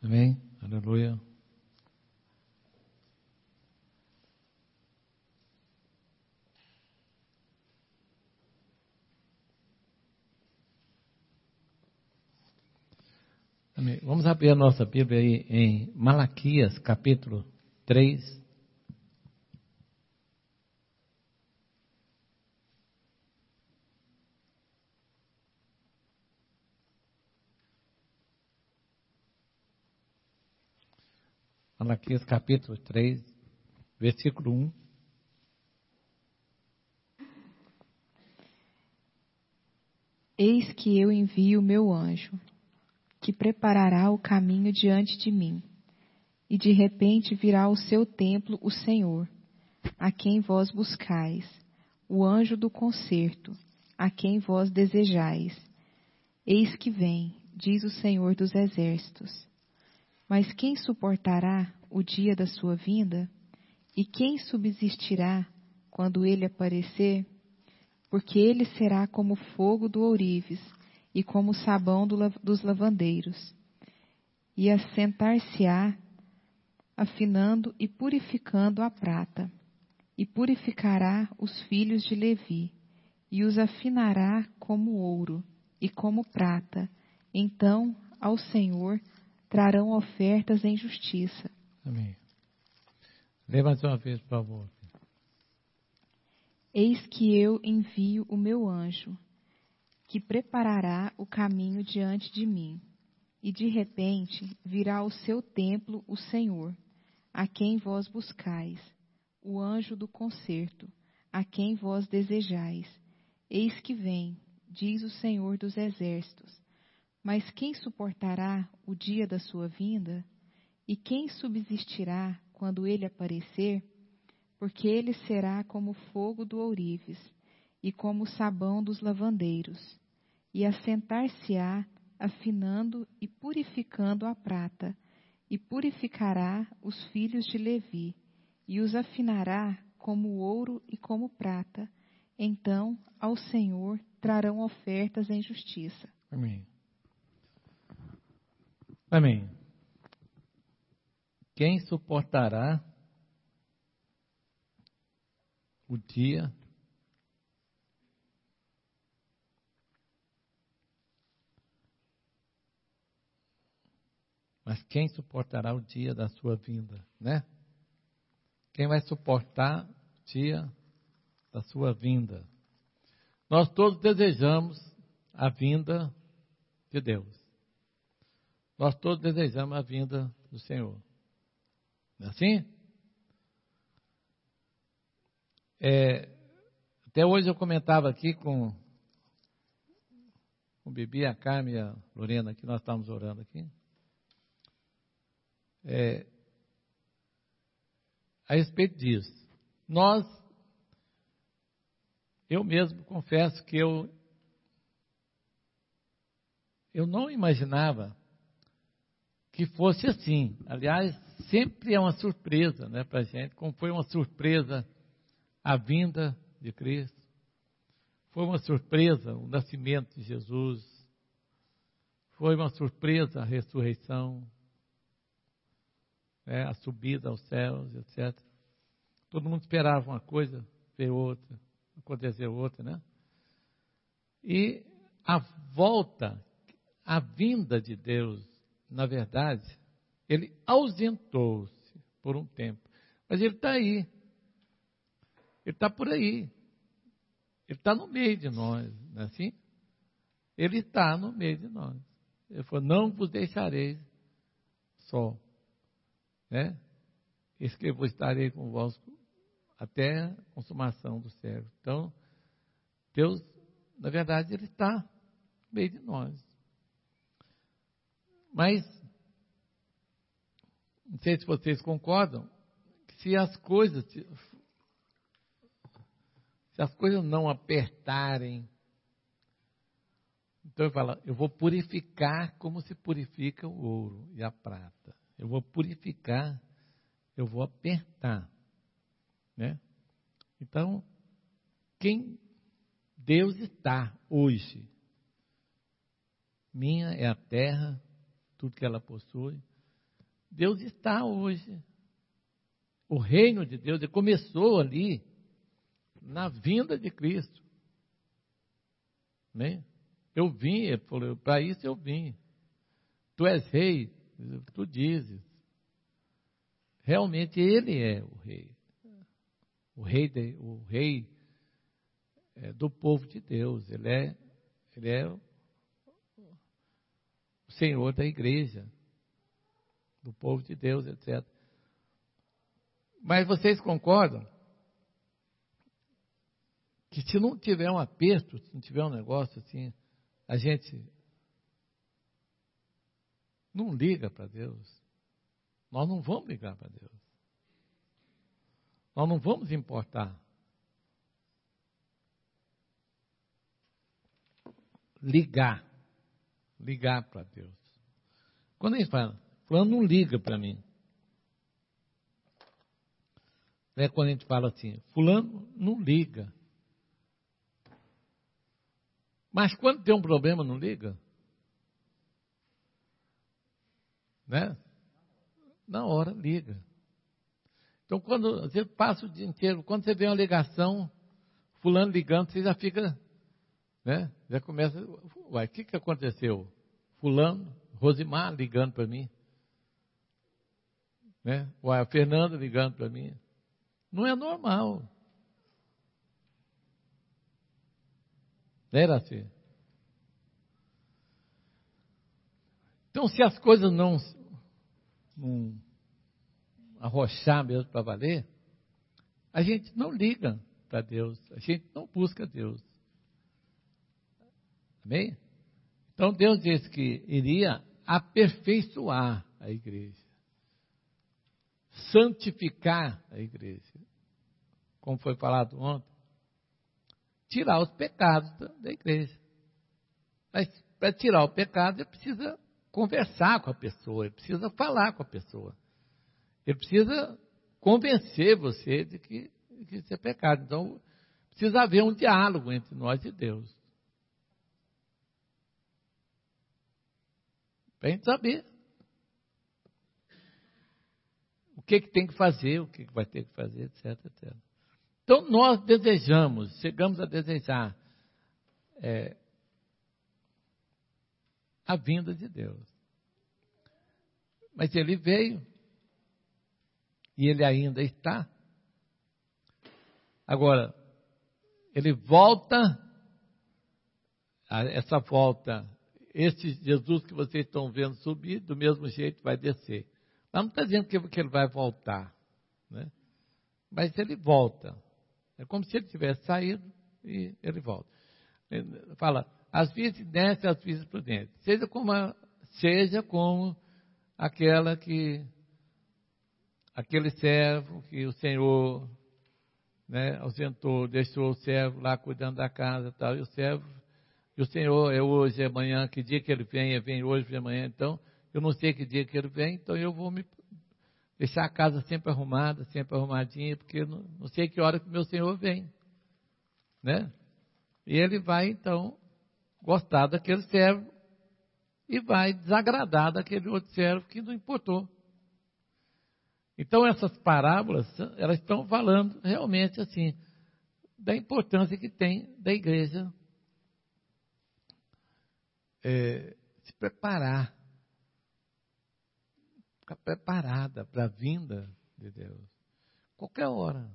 Amém? Aleluia. Amém. Vamos abrir a nossa Bíblia aí em Malaquias, capítulo 3. Malaquias, capítulo 3, versículo 1. Eis que eu envio o meu anjo, que preparará o caminho diante de mim. E de repente virá ao seu templo o Senhor, a quem vós buscais, o anjo do concerto, a quem vós desejais. Eis que vem, diz o Senhor dos Exércitos. Mas quem suportará o dia da sua vinda? E quem subsistirá quando ele aparecer? Porque ele será como fogo do ourives e como o sabão dos lavandeiros. E assentar-se-á, afinando e purificando a prata. E purificará os filhos de Levi, e os afinará como ouro e como prata. Então, ao Senhor trarão ofertas em justiça. Amém. Lê mais uma vez, por favor. Eis que eu envio o meu anjo, que preparará o caminho diante de mim. E de repente virá ao seu templo o Senhor, a quem vós buscais, o anjo do concerto, a quem vós desejais. Eis que vem, diz o Senhor dos Exércitos. Mas quem suportará o dia da sua vinda? E quem subsistirá quando ele aparecer? Porque ele será como fogo do ourives e como o sabão dos lavandeiros. E assentar-se-á, afinando e purificando a prata, e purificará os filhos de Levi, e os afinará como ouro e como prata. Então, ao Senhor trarão ofertas em justiça. Amém. Amém. Quem suportará o dia mas quem suportará o dia da sua vinda, né? Quem vai suportar o dia da sua vinda? Nós todos desejamos a vinda de Deus. Nós todos desejamos a vinda do Senhor. Não é assim? Até hoje eu comentava aqui com o Bibi, a Carmen e a Lorena, que nós estávamos orando aqui. A respeito disso. Eu mesmo confesso que eu não imaginava que fosse assim. Aliás, sempre é uma surpresa, né, para a gente, como foi uma surpresa a vinda de Cristo. Foi uma surpresa o nascimento de Jesus. Foi uma surpresa a ressurreição, a subida aos céus, etc. Todo mundo esperava uma coisa, ver outra, acontecer outra, né? E a volta, a vinda de Deus, na verdade, ele ausentou-se por um tempo. Mas ele está aí. Ele está por aí. Ele está no meio de nós, não é assim? Ele está no meio de nós. Ele falou, não vos deixarei só. Né? Eis que eu estarei convosco até a consumação do século. Então, Deus, na verdade, ele está no meio de nós. Mas, não sei se vocês concordam, que se as coisas não apertarem, então ele fala, eu vou purificar como se purifica o ouro e a prata. Eu vou purificar, eu vou apertar. Né? Então, quem Deus está hoje, minha é a terra, tudo que ela possui, Deus está hoje. O reino de Deus começou ali, na vinda de Cristo. Né? Eu vim, ele falou, para isso eu vim. Tu és rei, tu dizes. Realmente ele é o rei. O rei do povo de Deus. Ele é o Senhor da igreja, do povo de Deus, etc. Mas vocês concordam que se não tiver um aperto, se não tiver um negócio assim, a gente não liga para Deus. Nós não vamos ligar para Deus. Nós não vamos importar. Ligar para Deus. Quando a gente fala, fulano não liga para mim. É quando a gente fala assim, fulano não liga. Mas quando tem um problema, não liga? Né? Na hora, liga. Então, quando você passa o dia inteiro, quando você vê uma ligação, fulano ligando, você já fica, né? Já começa, uai, o que aconteceu? Fulano, Rosimar ligando para mim. Né? Uai, a Fernanda ligando para mim. Não é normal. Era assim. Então, se as coisas não arrochar mesmo para valer, a gente não liga para Deus, a gente não busca Deus. Amém? Então, Deus disse que iria aperfeiçoar a igreja, santificar a igreja, como foi falado ontem, tirar os pecados da igreja. Mas para tirar o pecado, ele precisa conversar com a pessoa, ele precisa falar com a pessoa. Ele precisa convencer você de que isso é pecado. Então, precisa haver um diálogo entre nós e Deus. Para a gente saber o que tem que fazer, o que vai ter que fazer, etc, etc. Então, nós chegamos a desejar a vinda de Deus. Mas ele veio, e ele ainda está. Agora, ele volta, essa volta, este Jesus que vocês estão vendo subir, do mesmo jeito vai descer. Mas não está dizendo que ele vai voltar, né? Mas ele volta. É como se ele tivesse saído e ele volta. Ele fala, as virgens descem, as virgens prudentes. Seja como aquele servo que o Senhor, né, ausentou, deixou o servo lá cuidando da casa e tal, e o Senhor é hoje, é amanhã, que dia que ele vem hoje, vem amanhã, então, eu não sei que dia que ele vem, então eu vou deixar a casa sempre arrumada, sempre arrumadinha, porque eu não sei que hora que o meu Senhor vem, né? E ele vai, então, gostar daquele servo e vai desagradar daquele outro servo que não importou. Então, essas parábolas, elas estão falando realmente assim, da importância que tem da igreja se preparar, ficar preparada para a vinda de Deus. Qualquer hora.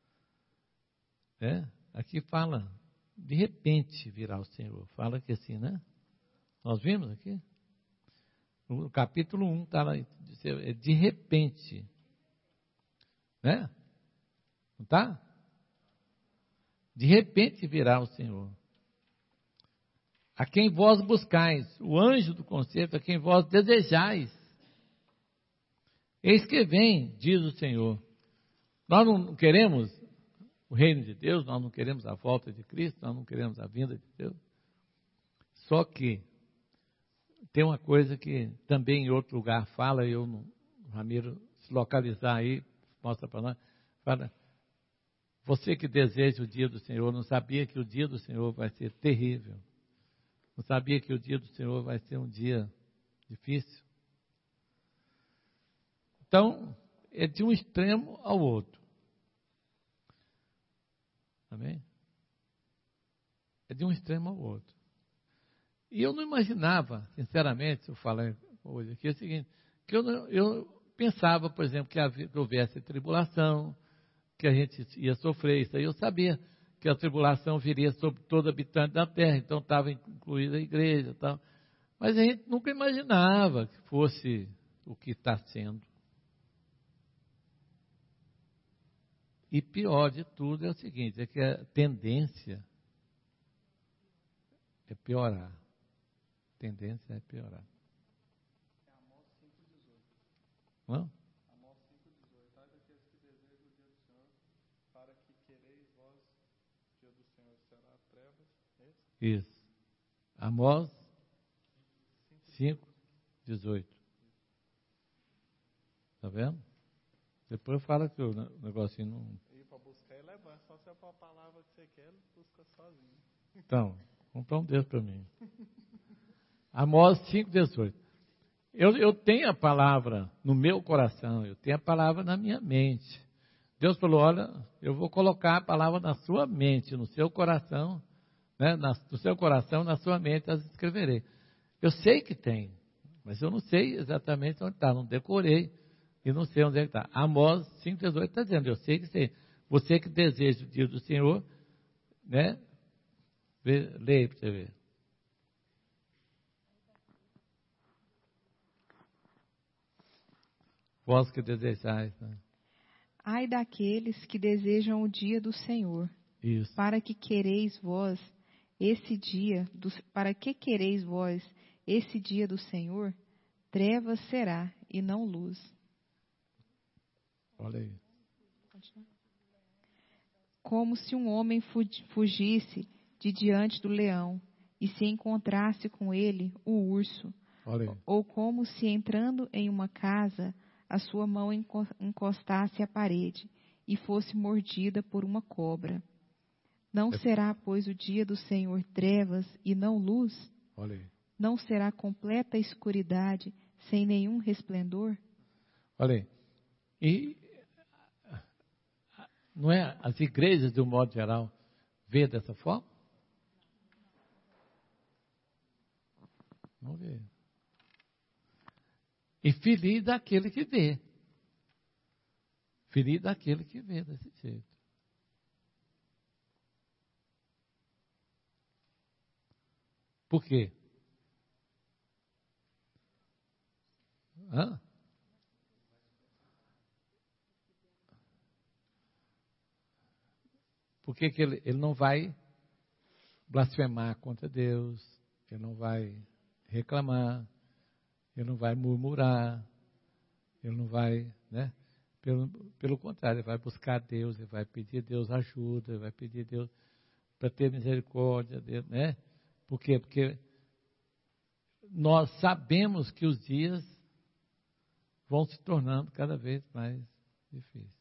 Aqui fala, de repente virá o Senhor. Fala que assim, né? Nós vimos aqui? No capítulo 1 está lá, de repente. Né? Não está? De repente virá o Senhor. A quem vós buscais, o anjo do concerto, a quem vós desejais. Eis que vem, diz o Senhor. Nós não queremos o reino de Deus, nós não queremos a volta de Cristo, nós não queremos a vinda de Deus. Só que tem uma coisa que também em outro lugar fala, o Ramiro, se localizar aí, mostra para nós, fala, você que deseja o dia do Senhor, não sabia que o dia do Senhor vai ser terrível. Não sabia que o dia do Senhor vai ser um dia difícil. Então, é de um extremo ao outro. Amém? É de um extremo ao outro. E eu não imaginava, sinceramente, se eu falar hoje aqui, é o seguinte, que eu pensava, por exemplo, que houvesse tribulação, que a gente ia sofrer, isso aí eu sabia, que a tribulação viria sobre todo habitante da terra, então estava incluída a igreja e tal. Mas a gente nunca imaginava que fosse o que está sendo. E pior de tudo é o seguinte, é que a tendência é piorar. A tendência é piorar. Amós 5,18. Não? Amós 5,18. Ai daqueles que desejam o dia do Senhor, para que quereis vós, o dia do Senhor será trevas. Isso. Amós 5,18. Está vendo? Depois fala que o negocinho não... E para buscar e levar, só se é para a palavra que você quer, ele busca sozinho. Então, comprar um desse para mim. Amós 5,18. Eu tenho a palavra no meu coração, eu tenho a palavra na minha mente. Deus falou, olha, eu vou colocar a palavra na sua mente, no seu coração, né? No seu coração, na sua mente, as escreverei. Eu sei que tem, mas eu não sei exatamente onde está, não decorei e não sei onde é que está. Amós 5,18 está dizendo, eu sei que sei. Você que deseja o dia do Senhor, né? Leia para você ver. Vós que desejais, né? Ai daqueles que desejam o dia do Senhor. Isso. Para que quereis vós esse dia do Senhor? Trevas será e não luz. Olha aí. Como se um homem fugisse de diante do leão e se encontrasse com ele o urso. Olha aí. Ou como se entrando em uma casa a sua mão encostasse à parede e fosse mordida por uma cobra. Não será, pois, o dia do Senhor trevas e não luz? Olha aí. Não será completa escuridade sem nenhum resplendor? Olha aí. E não é as igrejas, de um modo geral, vê dessa forma? Não vê. E feliz daquele que vê. Feliz daquele que vê desse jeito. Por quê? Hã? Porque que ele não vai blasfemar contra Deus, ele não vai reclamar, ele não vai murmurar, ele não vai, né? Pelo contrário, ele vai buscar Deus, ele vai pedir a Deus ajuda, ele vai pedir a Deus para ter misericórdia dele, né? Por quê? Porque nós sabemos que os dias vão se tornando cada vez mais difíceis.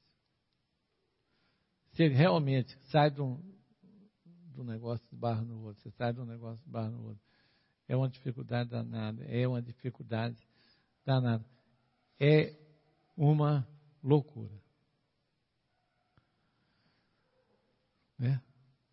Você realmente sai de um negócio de barra no outro, você sai de um negócio de barra no outro. É uma dificuldade danada, é uma dificuldade danada. É uma loucura. Né?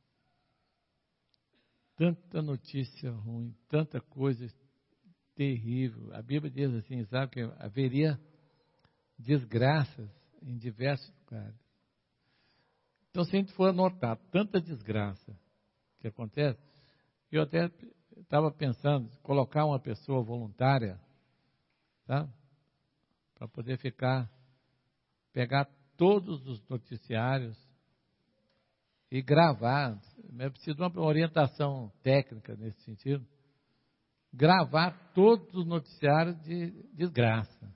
Tanta notícia ruim, tanta coisa terrível. A Bíblia diz assim, sabe, que haveria desgraças em diversos lugares. Então, se a gente for anotar tanta desgraça que acontece, eu até estava pensando em colocar uma pessoa voluntária, tá? Para poder pegar todos os noticiários e gravar. É preciso uma orientação técnica nesse sentido. Gravar todos os noticiários de desgraça.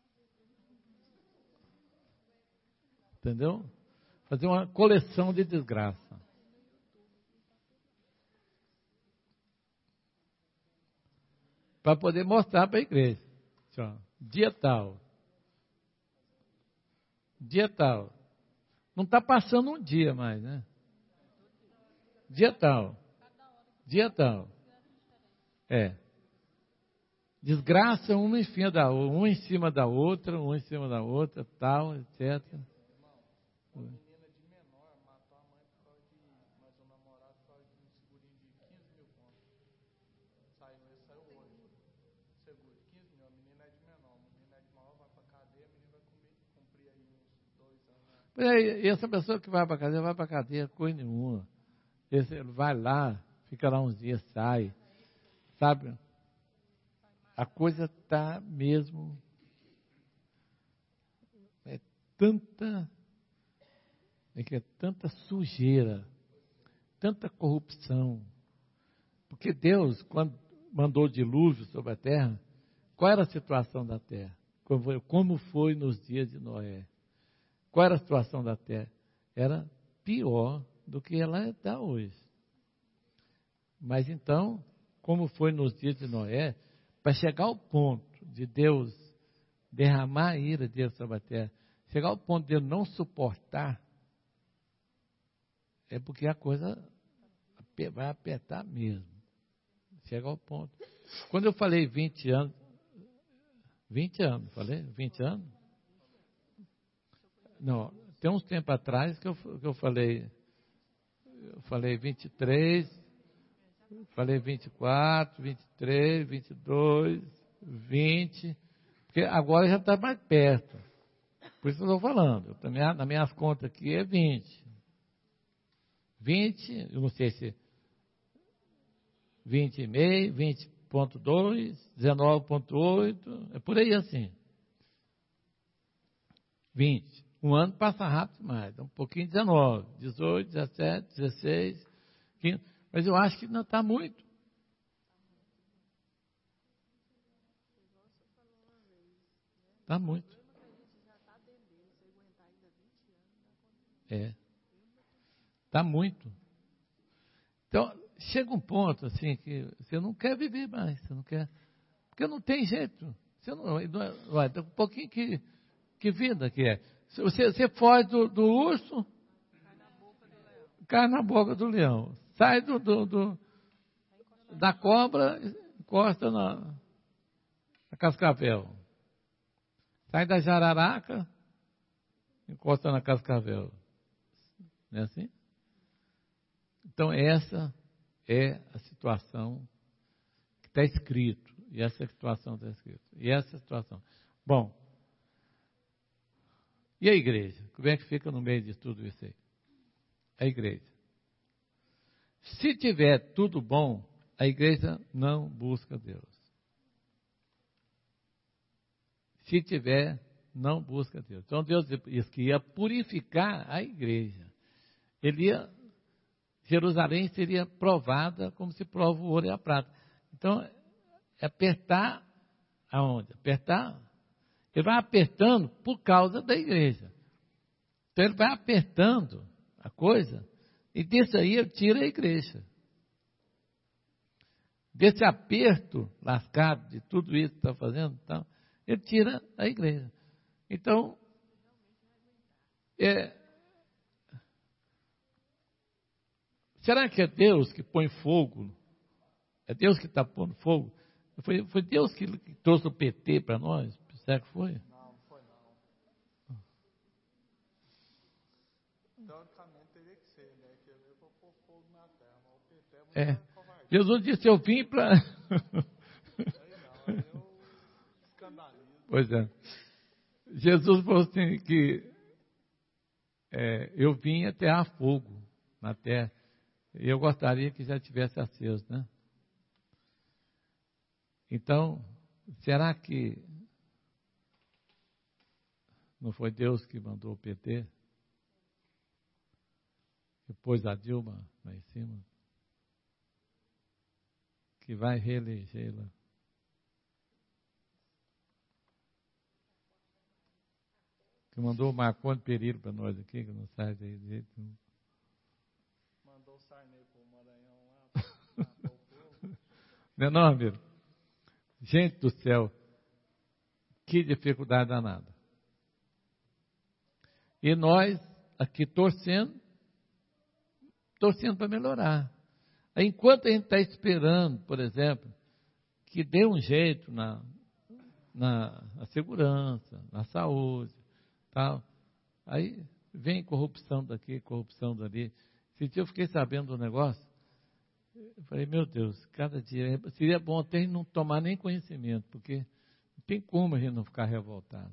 Entendeu? Fazer uma coleção de desgraça. Para poder mostrar para a igreja. Dia tal. Dia tal. Não está passando um dia mais, né? Dia tal. Dia tal. É. Desgraça uma em cima da outra, uma em cima da outra, uma em cima da outra, tal, etc. Uma menina de menor matou a mãe por causa de, mas o namorado por causa de um segurinho de 15 mil contos. Saiu hoje. Seguro, 15 mil. A menina é de menor. A menina é de maior, vai pra cadeia, a menina vai cumprir aí uns 2 anos. E essa pessoa que vai para a cadeia, coisa nenhuma. Ele vai lá, fica lá uns dias, sai. Sabe? A coisa está mesmo. É tanta sujeira, tanta corrupção. Porque Deus, quando mandou o dilúvio sobre a terra, qual era a situação da terra? Como foi nos dias de Noé? Qual era a situação da terra? Era pior do que ela está hoje. Mas então, como foi nos dias de Noé, para chegar ao ponto de Deus derramar a ira de Deus sobre a terra, chegar ao ponto de Deus não suportar, é porque a coisa vai apertar mesmo. Chega ao ponto. Quando eu falei 20 anos, falei? 20 anos? Não, tem uns tempo atrás que eu falei 23, falei 24, 23, 22, 20, porque agora já está mais perto. Por isso que eu estou falando. Nas minhas contas aqui é 20. 20, eu não sei se 20,5, 20,2, 19,8, é por aí assim. 20. Um ano passa rápido demais, um pouquinho 19, 18, 17, 16, 15, mas eu acho que não está muito. Está muito. Está muito. Então, chega um ponto assim que você não quer viver mais, você não quer, porque não tem jeito. Você não um pouquinho que vida que é. Você foge do urso, cai na boca do leão. Sai da cobra, encosta na cascavel. Sai da jararaca, encosta na cascavel. Não é assim? Então, essa é a situação que está escrito. E essa situação está escrita. E essa situação. Bom, e a igreja? Como é que fica no meio de tudo isso aí? A igreja. Se tiver tudo bom, a igreja não busca Deus. Se tiver, não busca Deus. Então Deus disse que ia purificar a igreja. Jerusalém seria provada como se prova o ouro e a prata. Então, é apertar aonde? Apertar. Ele vai apertando por causa da igreja. Então ele vai apertando a coisa e disso aí ele tira a igreja. Desse aperto lascado de tudo isso que está fazendo, então, ele tira a igreja. Então, será que é Deus que põe fogo? É Deus que está pondo fogo? Foi Deus que trouxe o PT para nós? Será que foi? Não foi não. Teoricamente teria que ser, né? Que ele vai pôr fogo na terra, mas o PT é muito covardia. Jesus disse, eu vim para... Aí eu escandalizo. Pois é. Jesus falou assim que eu vim atear fogo na terra. E eu gostaria que já tivesse aceso, né? Então, será que não foi Deus que mandou o PT? Que pôs a Dilma lá em cima? Que vai reelegê-la? Que mandou o Marconi Perillo para nós aqui, que não sai daí de jeito nenhum. Mandou o Sarney para o Maranhão lá, matou o povo. Não é não, amigo? Gente do céu, que dificuldade danada. E nós aqui torcendo para melhorar. Aí, enquanto a gente está esperando, por exemplo, que dê um jeito na segurança, na saúde, tal. Aí vem corrupção daqui, corrupção dali. Esse dia eu fiquei sabendo do negócio, eu falei, meu Deus, cada dia seria bom até não tomar nem conhecimento, porque não tem como a gente não ficar revoltado.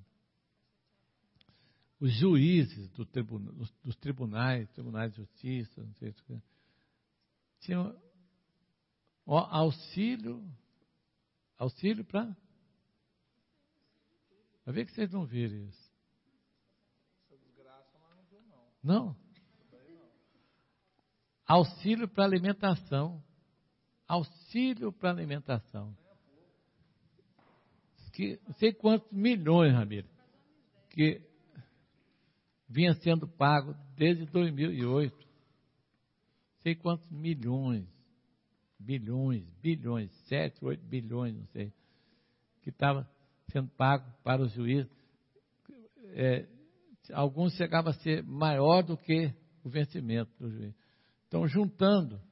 Os juízes dos tribunais de justiça, não sei o que, tinham auxílio para... Vai ver que vocês não viram isso. Essa desgraça nós não viu, não. Não? Auxílio para alimentação. Auxílio para alimentação. Que, não sei quantos milhões, Ramiro, que vinha sendo pago desde 2008. Não sei quantos milhões, bilhões, 7, 8 bilhões, não sei, que estava sendo pago para os juízes. Alguns chegavam a ser maior do que o vencimento do juiz. Então, juntando,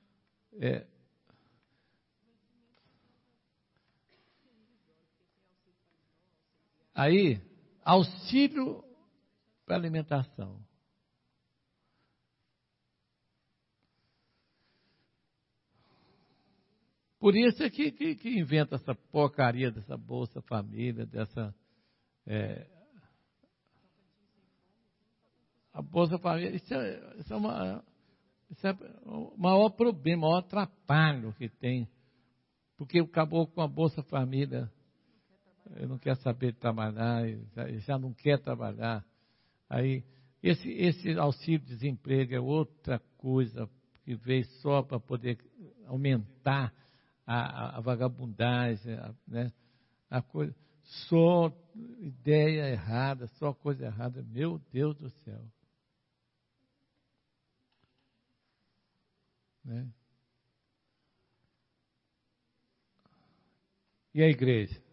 aí, auxílio para alimentação. Por isso é que inventa essa porcaria dessa Bolsa Família, a Bolsa Família. Isso é o maior problema, o maior atrapalho que tem. Porque acabou com a Bolsa Família, ele não quer saber de trabalhar, ele já não quer trabalhar. Aí, esse auxílio-desemprego é outra coisa que veio só para poder aumentar a vagabundagem, né? A coisa, só ideia errada, só coisa errada. Meu Deus do céu. Né? E a igreja?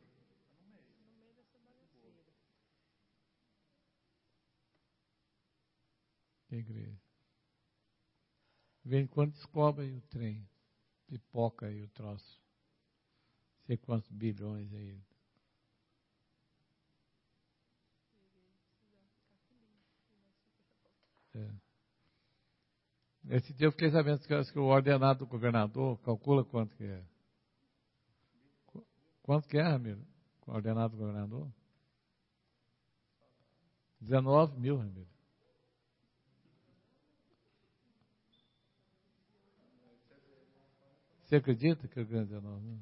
E a igreja? Vem quando descobre aí o trem, pipoca aí o troço. Não sei quantos bilhões aí. Esse dia eu fiquei sabendo que o ordenado do governador calcula quanto que é. Quanto que é, Ramiro? O ordenado do governador? 19 mil, Ramiro. Você acredita que eu ganho 19 mil?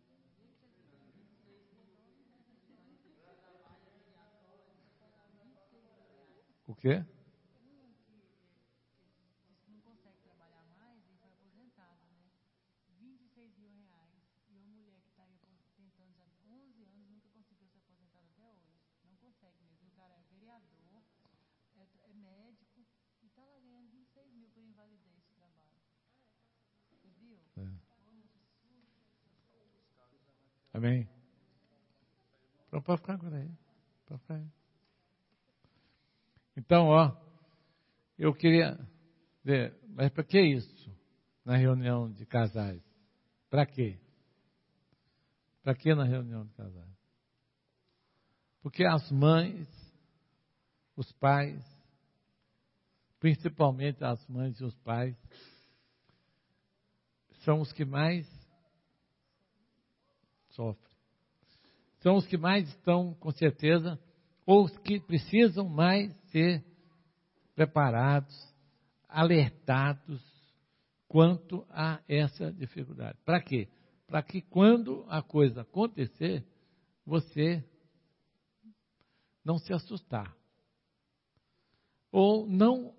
O quê? Amém? Então, pode ficar agora aí. Pode ficar aí. Então, eu queria ver, mas para que isso? Na reunião de casais? Para quê? Para que na reunião de casais? Porque as mães, os pais, principalmente as mães e os pais, são os que mais sofrem. São os que mais estão, com certeza, ou os que precisam mais ser preparados, alertados quanto a essa dificuldade. Para quê? Para que quando a coisa acontecer, você não se assustar. Ou não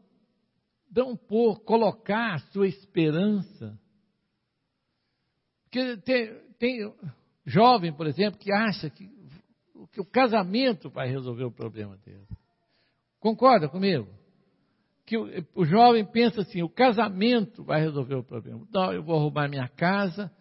colocar a sua esperança. Porque tem jovem, por exemplo, que acha que o casamento vai resolver o problema dele. Concorda comigo? Que o jovem pensa assim, o casamento vai resolver o problema. Não, eu vou arrumar minha casa,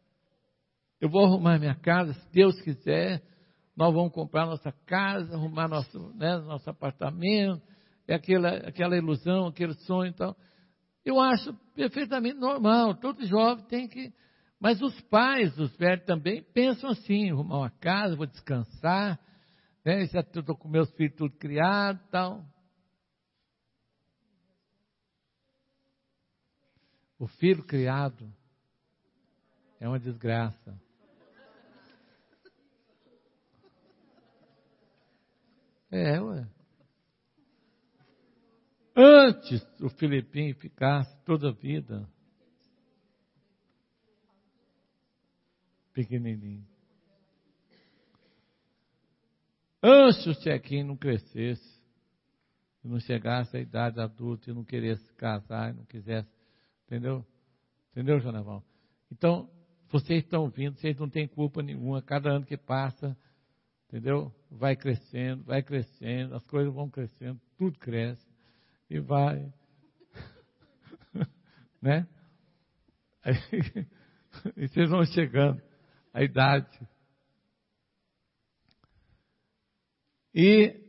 se Deus quiser, nós vamos comprar nossa casa, arrumar nosso apartamento, aquela ilusão, aquele sonho e tal. Eu acho perfeitamente normal, todo jovem tem que... Mas os pais, os velhos também, pensam assim, arrumar uma casa, vou descansar, né? Já estou com meus filhos tudo criado e tal. O filho criado é uma desgraça. Ué. Antes o Filipinho ficasse toda a vida pequenininho. Antes o Chequinho não crescesse, não chegasse à idade adulta e não queresse casar, e não quisesse, entendeu? Entendeu, Jonaval? Então, vocês estão vindo, vocês não têm culpa nenhuma, cada ano que passa, entendeu? Vai crescendo, as coisas vão crescendo, tudo cresce e vai, né? Aí, e vocês vão chegando à idade. E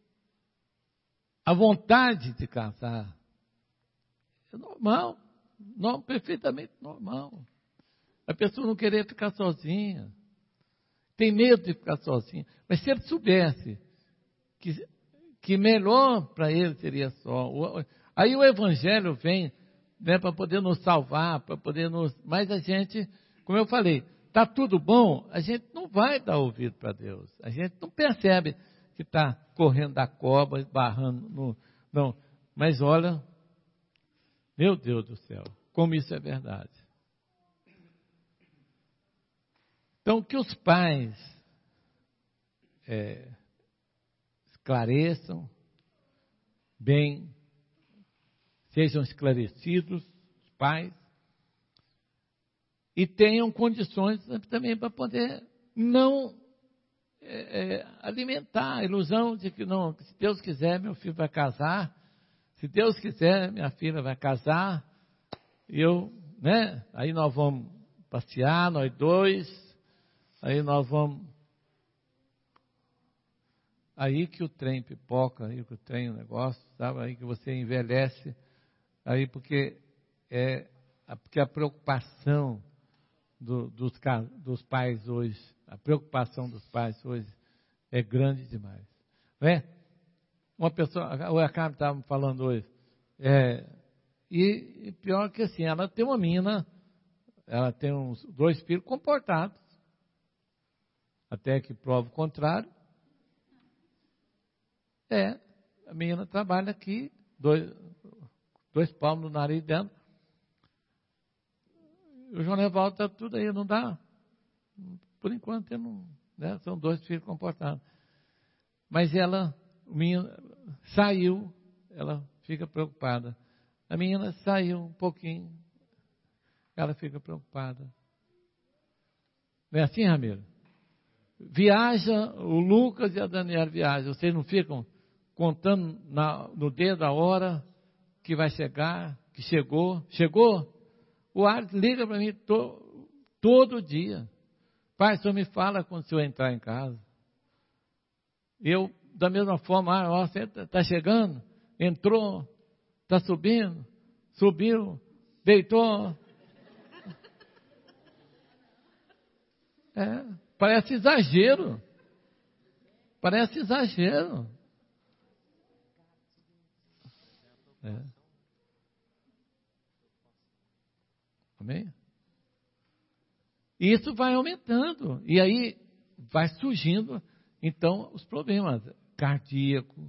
a vontade de casar é normal, perfeitamente normal. A pessoa não querer ficar sozinha, tem medo de ficar sozinha. Mas se ele soubesse que melhor para ele seria só. Aí o Evangelho vem, né, para poder nos salvar, para poder nos... Mas a gente, como eu falei, está tudo bom, a gente não vai dar ouvido para Deus. A gente não percebe que está correndo da cobra, esbarrando no... Não, mas olha, meu Deus do céu, como isso é verdade. Então, que os pais esclareçam bem, sejam esclarecidos, os pais, e tenham condições também para poder não alimentar a ilusão de que não, se Deus quiser, meu filho vai casar, se Deus quiser, minha filha vai casar, e eu, né, aí nós vamos passear, nós dois, aí nós vamos, aí que o trem pipoca, aí que o trem, o negócio, sabe, aí que você envelhece, aí porque a preocupação dos pais hoje, a preocupação dos pais hoje é grande demais, não é? Uma pessoa, o Acab estava falando hoje, e pior que assim, ela tem uma menina, ela tem uns 2 filhos comportados, até que prova o contrário. A menina trabalha aqui, 2 palmos no nariz dela. O João Evaldo está tudo aí, não dá. Por enquanto, ele não, né? São 2 filhos comportados. Mas ela, a menina, saiu, ela fica preocupada. A menina saiu um pouquinho, ela fica preocupada. Não é assim, Ramiro? Viaja, o Lucas e a Daniela viajam. Vocês não ficam contando no dedo a hora que vai chegar, que chegou? Chegou? O Alex liga para mim todo dia. Pai, o senhor me fala quando o senhor entrar em casa. Eu, da mesma forma, você está chegando? Entrou? Está subindo? Subiu? Deitou? Parece exagero. Parece exagero. Amém? E isso vai aumentando. E aí vai surgindo, então, os problemas cardíacos,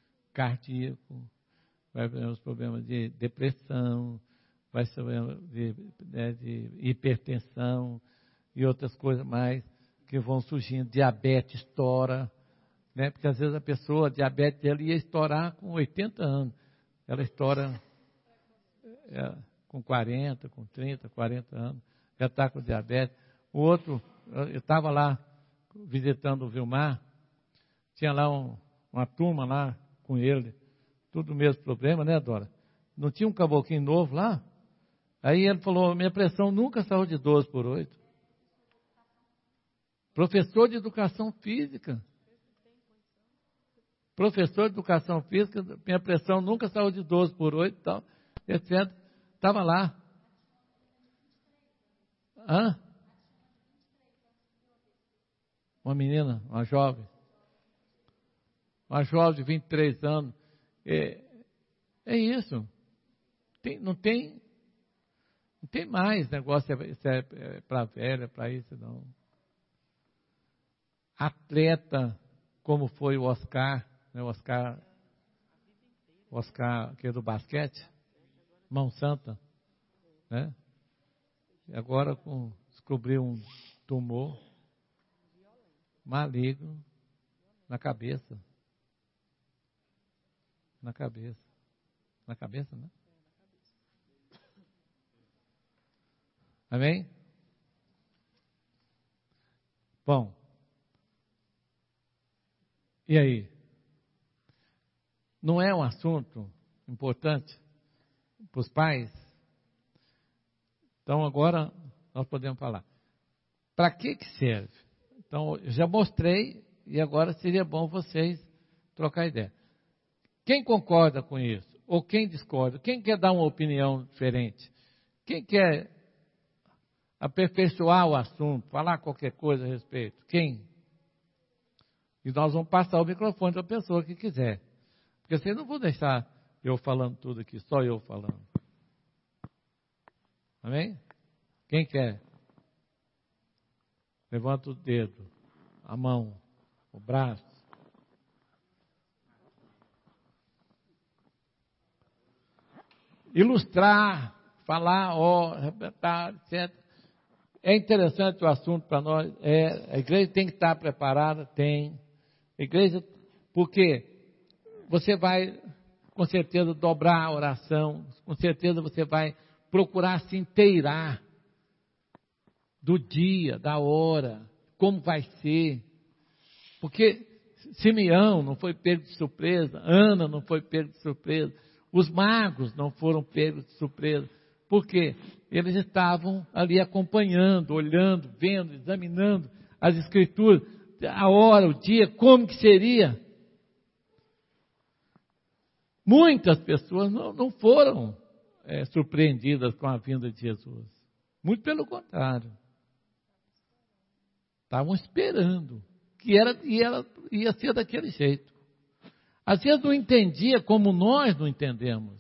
vai ter os problemas de depressão, vai ter problemas de hipertensão e outras coisas mais que vão surgindo. Diabetes estoura, né? Porque às vezes a diabetes dela ia estourar com 80 anos. Ela estoura com 40, com 30, 40 anos, já está com diabetes. O outro, eu estava lá visitando o Vilmar, tinha lá uma turma lá com ele, tudo o mesmo problema, né, Dora? Não tinha um caboclinho novo lá? Aí ele falou, minha pressão nunca saiu de 12/8. Professor de educação física. Minha pressão nunca saiu de 12/8 e tal, etc. Estava lá. Hã? Uma menina, uma jovem. Uma jovem de 23 anos. É isso. Não tem mais negócio, isso é para velha, para isso não. Atleta, como foi o Oscar, né? Oscar, que é do basquete, mão santa, né? E agora descobriu um tumor maligno na cabeça. Na cabeça, né? Amém? Bom, e aí? Não é um assunto importante para os pais? Então agora nós podemos falar. Para que serve? Então eu já mostrei e agora seria bom vocês trocar ideia. Quem concorda com isso? Ou quem discorda? Quem quer dar uma opinião diferente? Quem quer aperfeiçoar o assunto, falar qualquer coisa a respeito? Quem? E nós vamos passar o microfone para a pessoa que quiser. Porque vocês não vão deixar eu falando tudo aqui, só eu falando. Amém? Quem quer? Levanta o dedo, a mão, o braço. Ilustrar, falar, repetir, etc. É interessante o assunto para nós. A igreja tem que estar preparada, tem. A igreja, porque você vai, com certeza, dobrar a oração, com certeza você vai procurar se inteirar do dia, da hora, como vai ser. Porque Simeão não foi pego de surpresa, Ana não foi pego de surpresa, os magos não foram pegos de surpresa. Por quê? Eles estavam ali acompanhando, olhando, vendo, examinando as escrituras, a hora, o dia, como que seria. Muitas pessoas não foram surpreendidas com a vinda de Jesus. Muito pelo contrário. Estavam esperando que ia ser daquele jeito. Às vezes não entendia como nós não entendemos.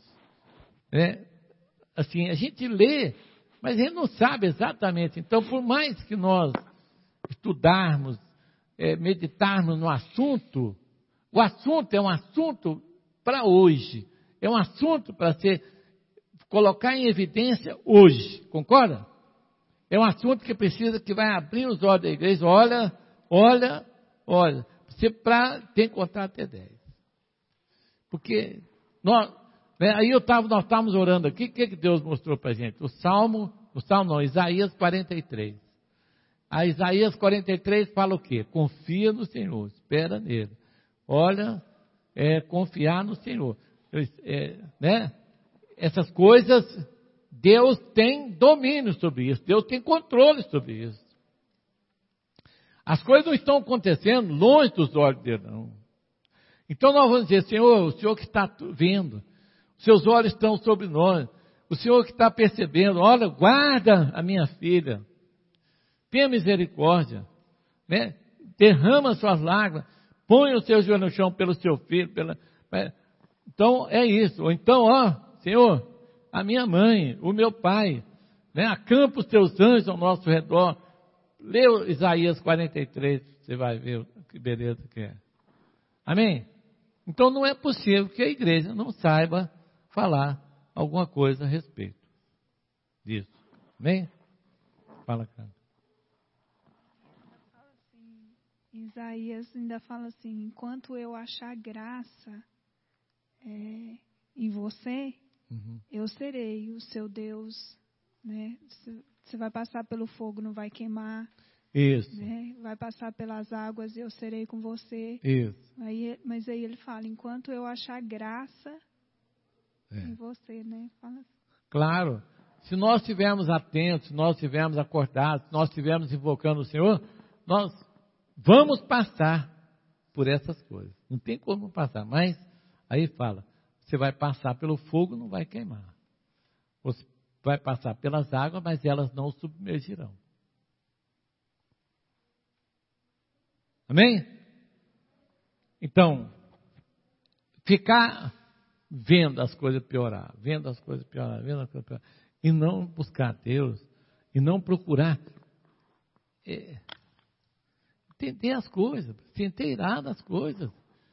Assim, a gente lê, mas a gente não sabe exatamente. Então, por mais que nós estudarmos, meditarmos no assunto, o assunto é um assunto para hoje. É um assunto para colocar em evidência hoje. Concorda? É um assunto que vai abrir os olhos da igreja. Olha. Você tem que contar até 10. Porque nós estávamos orando aqui, o que Deus mostrou para a gente? Isaías 43. A Isaías 43 fala o quê? Confia no Senhor, espera nele. Olha, confiar no Senhor. Essas coisas, Deus tem domínio sobre isso, Deus tem controle sobre isso. As coisas não estão acontecendo longe dos olhos dele, não. Então nós vamos dizer, Senhor, o Senhor que está vendo, os seus olhos estão sobre nós, o Senhor que está percebendo, olha, guarda a minha filha, tenha misericórdia, né? Derrama suas lágrimas, põe o seu joelho no chão pelo seu filho, então é isso, ou então, Senhor, a minha mãe, o meu pai, né? Acampa os teus anjos ao nosso redor. Lê Isaías 43, você vai ver que beleza que é. Amém? Então não é possível que a igreja não saiba falar alguma coisa a respeito disso. Amém? Fala, cara. Isaías ainda fala assim, enquanto eu achar graça em você, eu serei o seu Deus, né? Você vai passar pelo fogo, não vai queimar. Isso. Né? Vai passar pelas águas, eu serei com você. Isso. Mas aí ele fala, enquanto eu achar graça em você, né? Fala assim. Claro. Se nós estivermos atentos, se nós estivermos acordados, se nós estivermos invocando o Senhor, nós vamos passar por essas coisas. Não tem como passar. Mas aí fala, você vai passar pelo fogo, não vai queimar. vai passar pelas águas, mas elas não submergirão. Amém? Então, ficar vendo as coisas piorar, e não buscar Deus, e não procurar entender as coisas, se inteirar das coisas.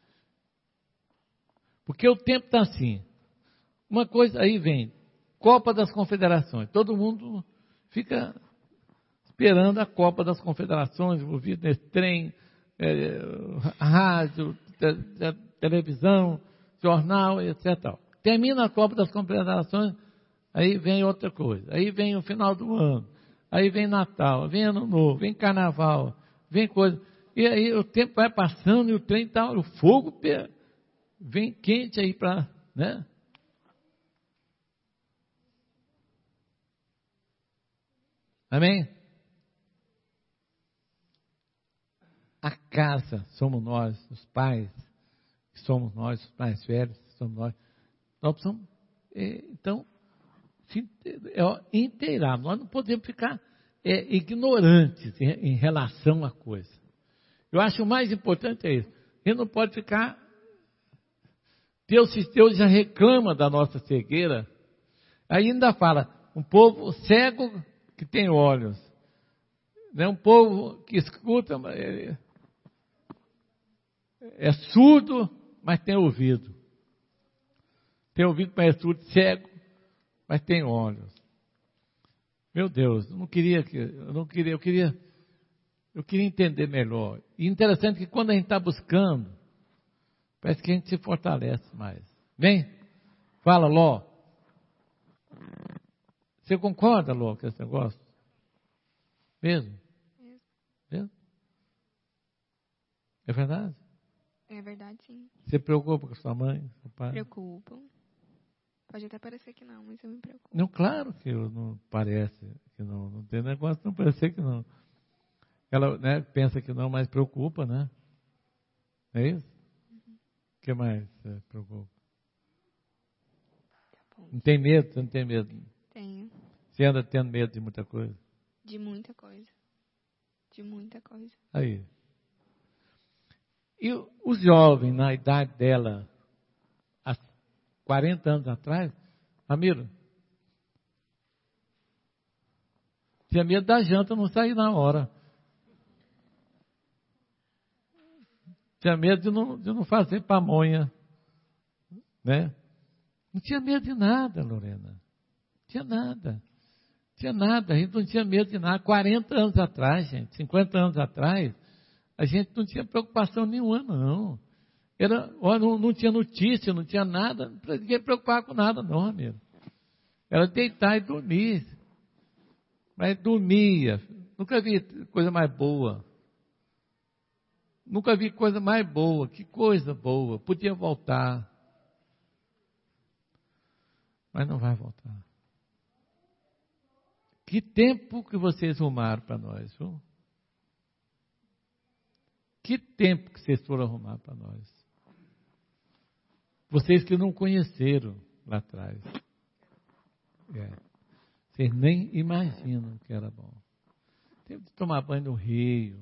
Porque o tempo está assim. Uma coisa, aí vem, Copa das Confederações. Todo mundo fica esperando a Copa das Confederações, envolvido nesse trem, rádio, televisão, jornal, etc. Termina a Copa das Confederações, aí vem outra coisa. Aí vem o final do ano, aí vem Natal, vem Ano Novo, vem Carnaval, vem coisa. E aí o tempo vai passando e o trem está, o fogo vem quente aí para, né? Amém? A casa somos nós, os pais, somos nós, os mais velhos, somos nós. Nós precisamos, então, inteirar. Nós não podemos ficar ignorantes em relação à coisa. Eu acho que o mais importante é isso. Ele não pode ficar... Deus já reclama da nossa cegueira. Aí ainda fala, um povo cego que tem olhos. Né? Um povo que escuta, é surdo, mas tem ouvido. Tem ouvido, mas é surdo, cego, mas tem olhos. Meu Deus, eu queria entender melhor. E interessante que quando a gente está buscando, parece que a gente se fortalece mais. Vem, fala, Ló. Você concorda, Ló, com esse negócio? Mesmo? Mesmo? É verdade? É verdade, sim. Você preocupa com sua mãe, seu pai? Preocupo. Pode até parecer que não, mas eu me preocupo. Não, claro que não parece que não. Não tem negócio de não parecer que não. Ela, né, pensa que não, mas preocupa, né? É isso? O que mais você preocupa? Tá bom. Não tem medo? Você não tem medo? Tenho. Você anda tendo medo de muita coisa? De muita coisa. De muita coisa. Aí. E os jovens, na idade dela, há 40 anos atrás, Ramiro, tinha medo da janta não sair na hora. Tinha medo de não fazer pamonha. Né? Não tinha medo de nada, Lorena. Tinha nada. Tinha nada. A gente não tinha medo de nada. 40 anos atrás, gente, 50 anos atrás, a gente não tinha preocupação nenhuma, não. Não tinha notícia, não tinha nada. Não ninguém preocupar com nada, não, amigo. Era deitar e dormir. Mas dormia. Nunca vi coisa mais boa. Nunca vi coisa mais boa. Que coisa boa. Podia voltar. Mas não vai voltar. Que tempo que vocês arrumaram para nós, viu? Que tempo que vocês foram arrumar para nós. Vocês que não conheceram lá atrás. Vocês nem imaginam que era bom. Tempo de tomar banho no rio.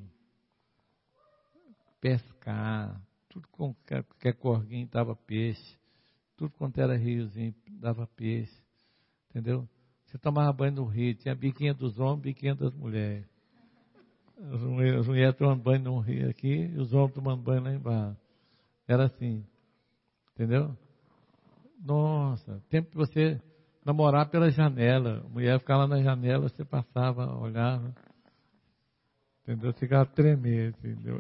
Pescar. Tudo com que corguinho dava peixe. Tudo quanto era riozinho dava peixe. Entendeu? Você tomava banho no rio. Tinha biquinha dos homens, biquinha das mulheres. As mulheres tomando banho no rio aqui e os homens tomando banho lá embaixo. Era assim. Entendeu? Nossa, tempo que você namorar pela janela. A mulher ficava lá na janela, você passava, olhava. Entendeu? Você ficava tremendo, entendeu?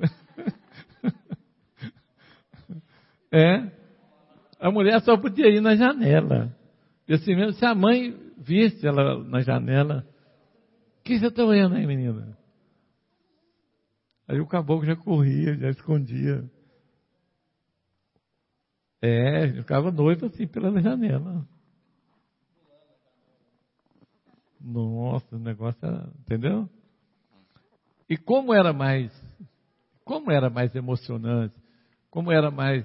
A mulher só podia ir na janela. E assim mesmo, se a mãe visse ela na janela, o que você está olhando aí, menina? Aí o caboclo já corria, já escondia. Ficava noivo assim pela janela. Nossa, o negócio era, entendeu? E como era mais emocionante, como era mais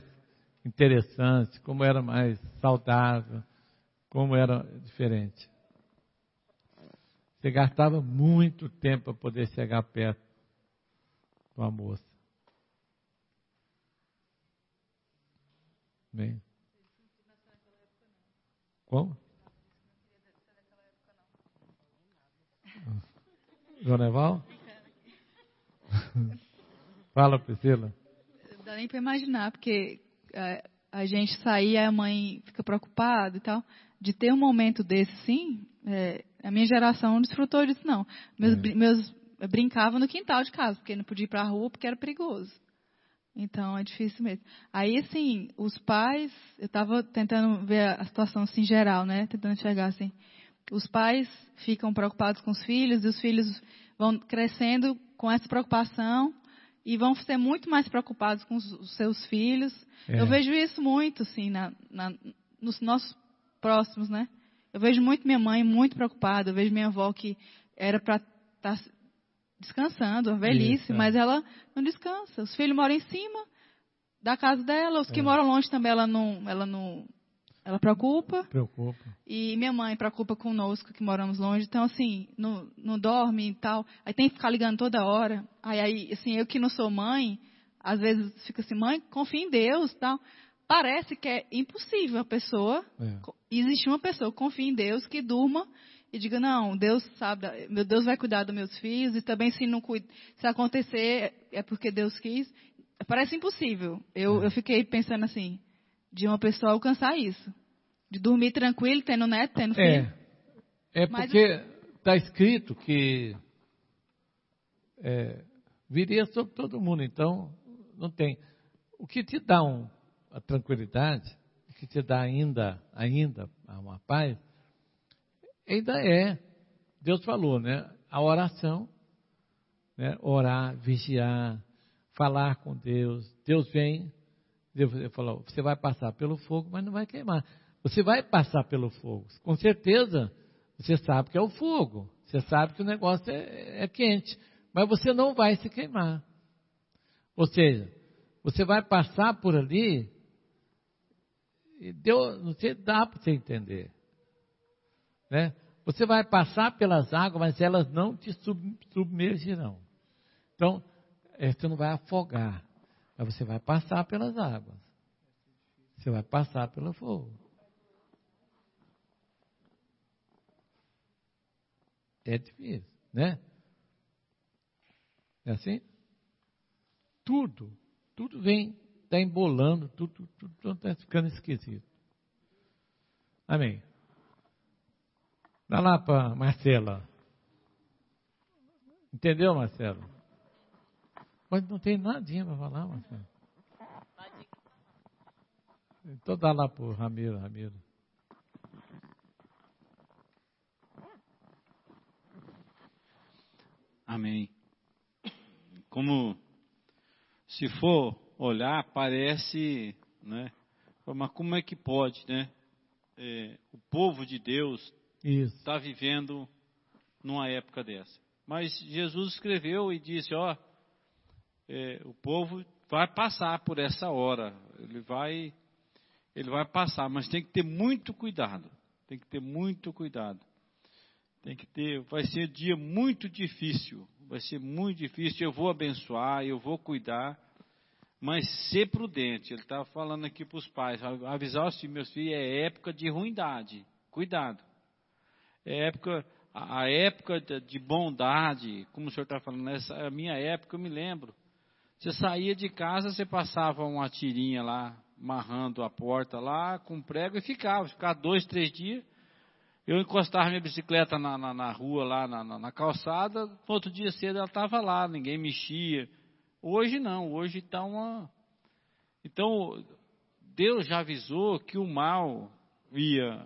interessante, como era mais saudável, como era diferente. Você gastava muito tempo para poder chegar perto de uma moça. Bem. Como? Joneval? Fala, Priscila. Não dá nem para imaginar, porque a gente sair, a mãe fica preocupada e tal. De ter um momento desse, sim, a minha geração não desfrutou disso, não. Meus brincavam no quintal de casa, porque não podia ir para a rua, porque era perigoso. Então, é difícil mesmo. Aí, assim, os pais, eu estava tentando ver a situação assim, geral, né? Tentando enxergar assim. Os pais ficam preocupados com os filhos, e os filhos vão crescendo com essa preocupação e vão ser muito mais preocupados com os seus filhos. Eu vejo isso muito, assim, nos nossos próximos, né? Eu vejo muito minha mãe muito preocupada, eu vejo minha avó que era para estar descansando, a velhice, mas ela não descansa. Os filhos moram em cima da casa dela, os que moram longe também ela preocupa. E minha mãe preocupa conosco, que moramos longe. Então, assim, não dorme e tal. Aí tem que ficar ligando toda hora. Aí assim, eu que não sou mãe, às vezes fico assim, mãe, confia em Deus e tal. Parece que é impossível a pessoa, existe uma pessoa que confia em Deus, que durma e diga, não, Deus sabe, meu Deus vai cuidar dos meus filhos, e também se acontecer, é porque Deus quis. Parece impossível. Eu fiquei pensando assim, de uma pessoa alcançar isso. De dormir tranquilo, tendo neto, tendo filho. Porque está escrito que viria sobre todo mundo, então não tem. O que te dá a tranquilidade, o que te dá ainda uma paz, ainda Deus falou, né? A oração, né? Orar, vigiar, falar com Deus. Deus vem, Deus falou, você vai passar pelo fogo, mas não vai queimar. Você vai passar pelo fogo. Com certeza, você sabe que é o fogo. Você sabe que o negócio é quente. Mas você não vai se queimar. Ou seja, você vai passar por ali, e Deus, não sei, dá para você entender. Né? Você vai passar pelas águas, mas elas não te submergirão. Então, você não vai afogar, mas você vai passar pelas águas. Você vai passar pelo fogo. É difícil, né? É assim? Tudo vem, está embolando, tudo está ficando esquisito. Amém. Dá lá para Marcela. Entendeu, Marcelo? Mas não tem nadinha para falar, Marcelo. Então dá lá para o Ramiro. Amém. Como se for olhar, parece, né? Mas como é que pode, né? O povo de Deus está vivendo numa época dessa. Mas Jesus escreveu e disse, o povo vai passar por essa hora. Ele vai passar, mas tem que ter muito cuidado. Vai ser um dia muito difícil. Eu vou abençoar, eu vou cuidar, mas ser prudente. Ele está falando aqui para os pais, avisar os filhos, meus filhos, é época de ruindade, cuidado. A época de bondade, como o senhor está falando, a minha época eu me lembro. Você saía de casa, você passava uma tirinha lá, amarrando a porta lá, com prego e ficava 2, 3 dias. Eu encostava minha bicicleta na rua, lá na calçada, no outro dia cedo ela estava lá, ninguém mexia. Hoje não, hoje está uma... Então, Deus já avisou que o mal ia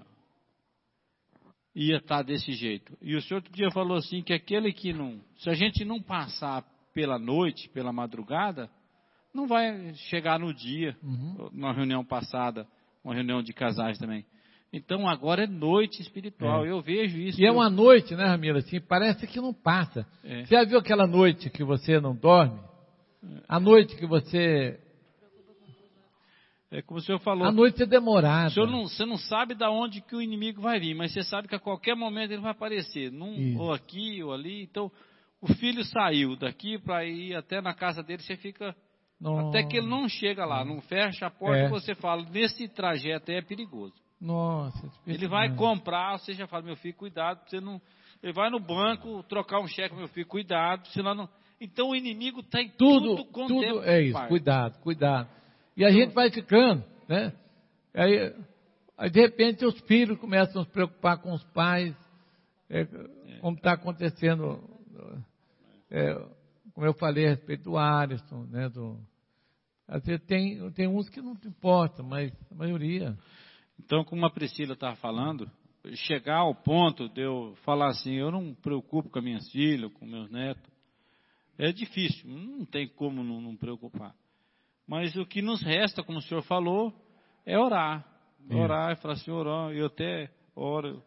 estar desse jeito. E o senhor outro dia falou assim, que aquele que não... Se a gente não passar pela noite, pela madrugada, não vai chegar no dia. Na reunião passada, uma reunião de casais também. Então agora é noite espiritual, eu vejo isso. E é uma noite, né, Ramiro, assim, parece que não passa. Você já viu aquela noite que você não dorme? A noite que você... É como o senhor falou. A noite é demorada. Você não sabe de onde que o inimigo vai vir, mas você sabe que a qualquer momento ele vai aparecer, ou aqui ou ali. Então, o filho saiu daqui para ir até na casa dele, você fica... Nossa. Até que ele não chega lá, não fecha a porta, e você fala, nesse trajeto aí é perigoso. Nossa. Ele vai comprar, você já fala, meu filho, cuidado, você não... Ele vai no banco trocar um cheque, meu filho, cuidado, senão não... Então o inimigo está em tudo tudo é isso, cuidado. E a gente vai ficando, né? Aí de repente os filhos começam a se preocupar com os pais, como está acontecendo, como eu falei a respeito do Alisson, né? Às vezes tem uns que não importa, mas a maioria. Então, como a Priscila estava falando, chegar ao ponto de eu falar assim, eu não me preocupo com as minhas filhas, com meus netos, é difícil, não tem como não preocupar. Mas o que nos resta, como o senhor falou, é orar. Orar e falar, Senhor, eu até oro.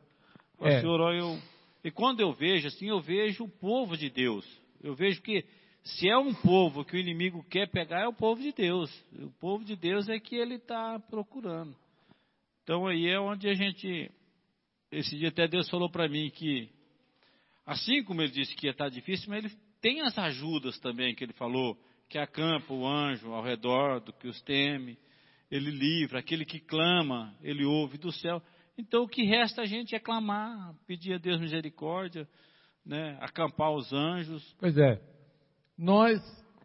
E quando eu vejo assim, eu vejo o povo de Deus. Eu vejo que se é um povo que o inimigo quer pegar, é o povo de Deus. O povo de Deus é que ele está procurando. Então aí é onde a gente... Esse dia até Deus falou para mim que, assim como ele disse que ia estar difícil, mas ele tem as ajudas também que ele falou, que acampa o anjo ao redor do que os teme, ele livra, aquele que clama, ele ouve do céu. Então o que resta a gente é clamar, pedir a Deus misericórdia, né, acampar os anjos. Pois é, nós,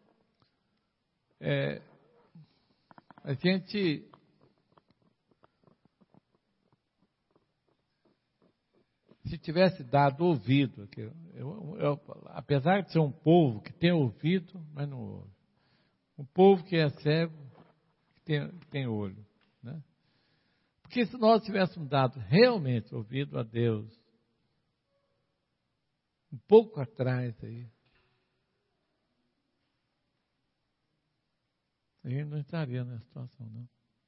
a gente... Se tivesse dado ouvido, apesar de ser um povo que tem ouvido, mas não ouve. Um povo que é cego, que tem olho. Né? Porque se nós tivéssemos dado realmente ouvido a Deus, um pouco atrás aí, a gente não estaria nessa situação, não.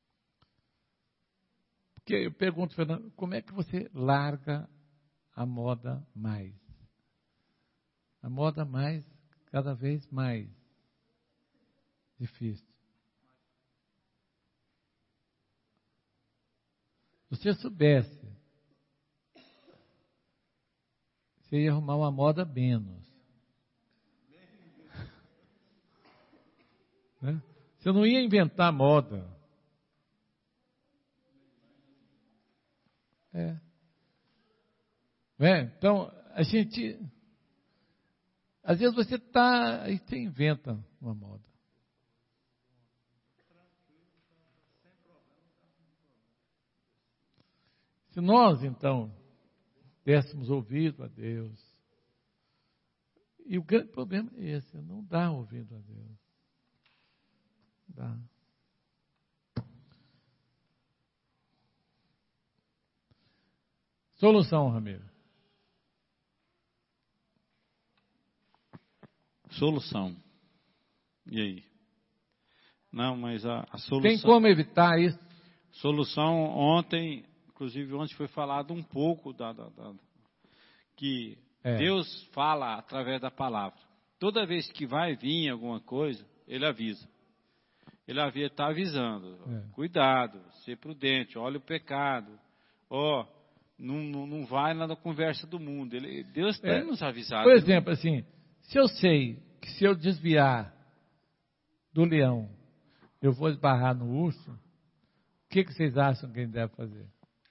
Porque eu pergunto, Fernando, como é que você larga a moda mais? A moda mais, cada vez mais difícil. Se você soubesse, você ia arrumar uma moda menos. Né? Você não ia inventar moda. Então, a gente... Às vezes você está... Aí você inventa uma moda. Se nós, então, dessemos ouvido a Deus... E o grande problema é esse, não dá ouvido a Deus. Não dá. Solução, Ramiro. Solução. E aí? Não, mas a solução... Tem como evitar isso? Solução, ontem foi falado um pouco que Deus fala através da palavra. Toda vez que vai vir alguma coisa, Ele avisa. Ele está avisando. Cuidado, ser prudente, olha o pecado. Não vai lá na conversa do mundo. Deus tem nos avisado. Por exemplo, assim, se eu sei que se eu desviar do leão, eu vou esbarrar no urso, o que vocês acham que ele deve fazer?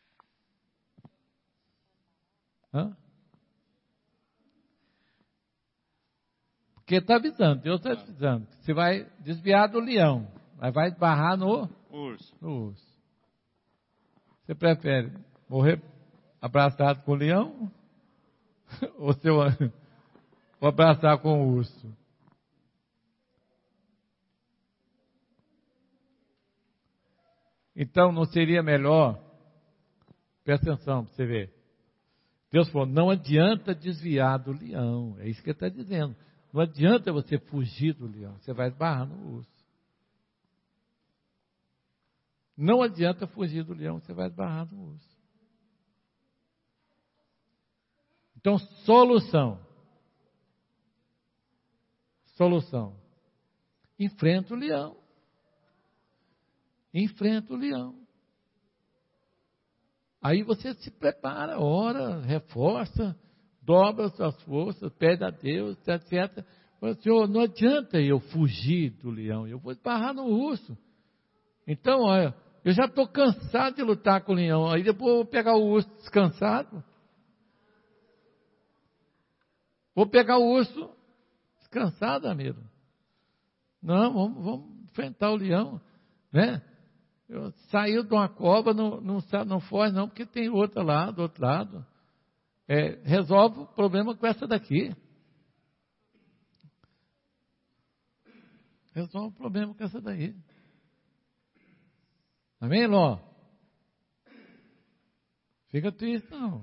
Porque está avisando, Deus está avisando. Você vai desviar do leão, mas vai esbarrar no urso. Você prefere morrer abraçado com o leão ou abraçar com o urso? Então não seria melhor, presta atenção para você ver, Deus falou, não adianta desviar do leão, é isso que ele está dizendo, não adianta você fugir do leão, você vai esbarrar no urso. Não adianta fugir do leão, você vai esbarrar no urso. Então, solução. Enfrenta o leão. enfrenta o leão. Aí você se prepara, ora, reforça, dobra as suas forças, pede a Deus, etc. Fala, Senhor, não adianta eu fugir do leão, eu vou esbarrar no urso. Então, olha, eu já estou cansado de lutar com o leão, aí depois eu vou pegar o urso descansado. Vou pegar o urso descansado, amigo. Não, vamos enfrentar o leão, né? Saiu de uma cova, não foge não, porque tem outra lá, do outro lado. Resolve o problema com essa daqui. Resolve o problema com essa daí. Amém, Ló? Fica triste, não.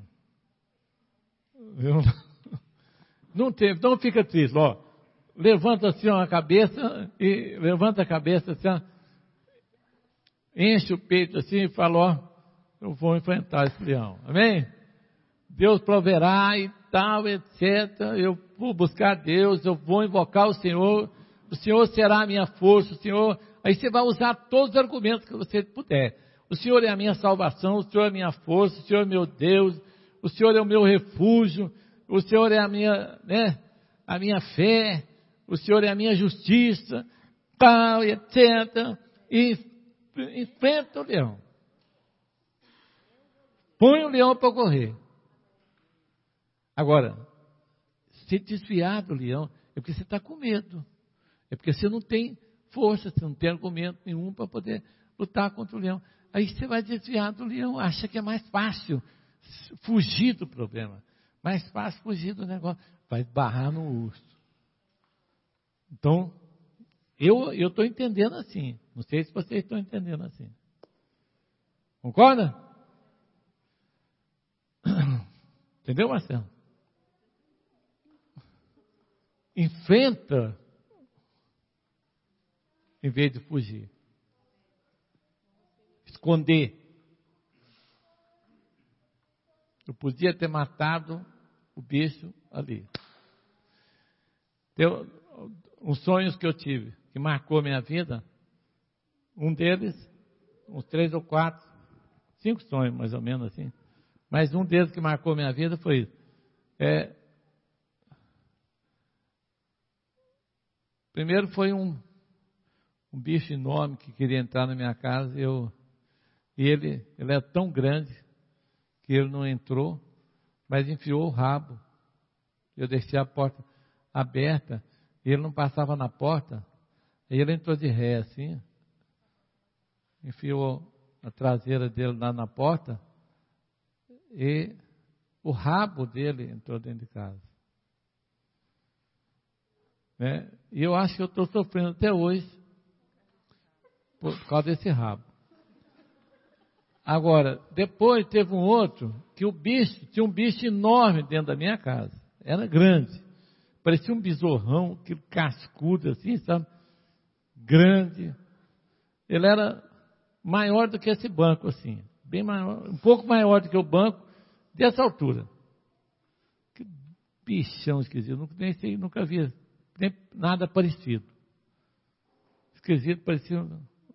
Não fica triste, Ló. Levanta assim a cabeça, e levanta a cabeça assim, ó, enche o peito assim e fala, ó, eu vou enfrentar esse leão. Amém? Deus proverá e tal, etc. Eu vou buscar Deus, eu vou invocar o Senhor será a minha força, o Senhor... Aí você vai usar todos os argumentos que você puder. O Senhor é a minha salvação, o Senhor é a minha força, o Senhor é meu Deus, o Senhor é o meu refúgio, o Senhor é a minha fé, o Senhor é a minha justiça, tal, etc. E enfrenta o leão. Põe o leão para correr. Agora, se desviar do leão, é porque você está com medo. É porque você não tem força, você não tem argumento nenhum para poder lutar contra o leão. Aí você vai desviar do leão, acha que é mais fácil fugir do problema. Mais fácil fugir do negócio. Vai barrar no urso. Então, eu estou entendendo assim. Não sei se vocês estão entendendo assim. Concorda? Entendeu, Marcelo? Enfrenta em vez de fugir. Esconder. Eu podia ter matado o bicho ali. Os sonhos que eu tive, que marcou minha vida, um deles, uns 3 ou 4, 5 sonhos mais ou menos assim, mas um deles que marcou minha vida foi isso. Primeiro foi um bicho enorme que queria entrar na minha casa, e ele é tão grande que ele não entrou, mas enfiou o rabo. Eu deixei a porta aberta, e ele não passava na porta, aí ele entrou de ré assim, enfiou a traseira dele lá na porta, e o rabo dele entrou dentro de casa. Né? E eu acho que eu estou sofrendo até hoje, por causa desse rabo. Agora, depois teve um outro, que tinha um bicho enorme dentro da minha casa. Era grande. Parecia um besorrão, aquele cascudo assim, sabe? Grande. Ele era maior do que esse banco, assim. Bem maior, um pouco maior do que o banco, dessa altura. Que bichão esquisito. Nunca vi nem nada parecido. Esquisito, parecia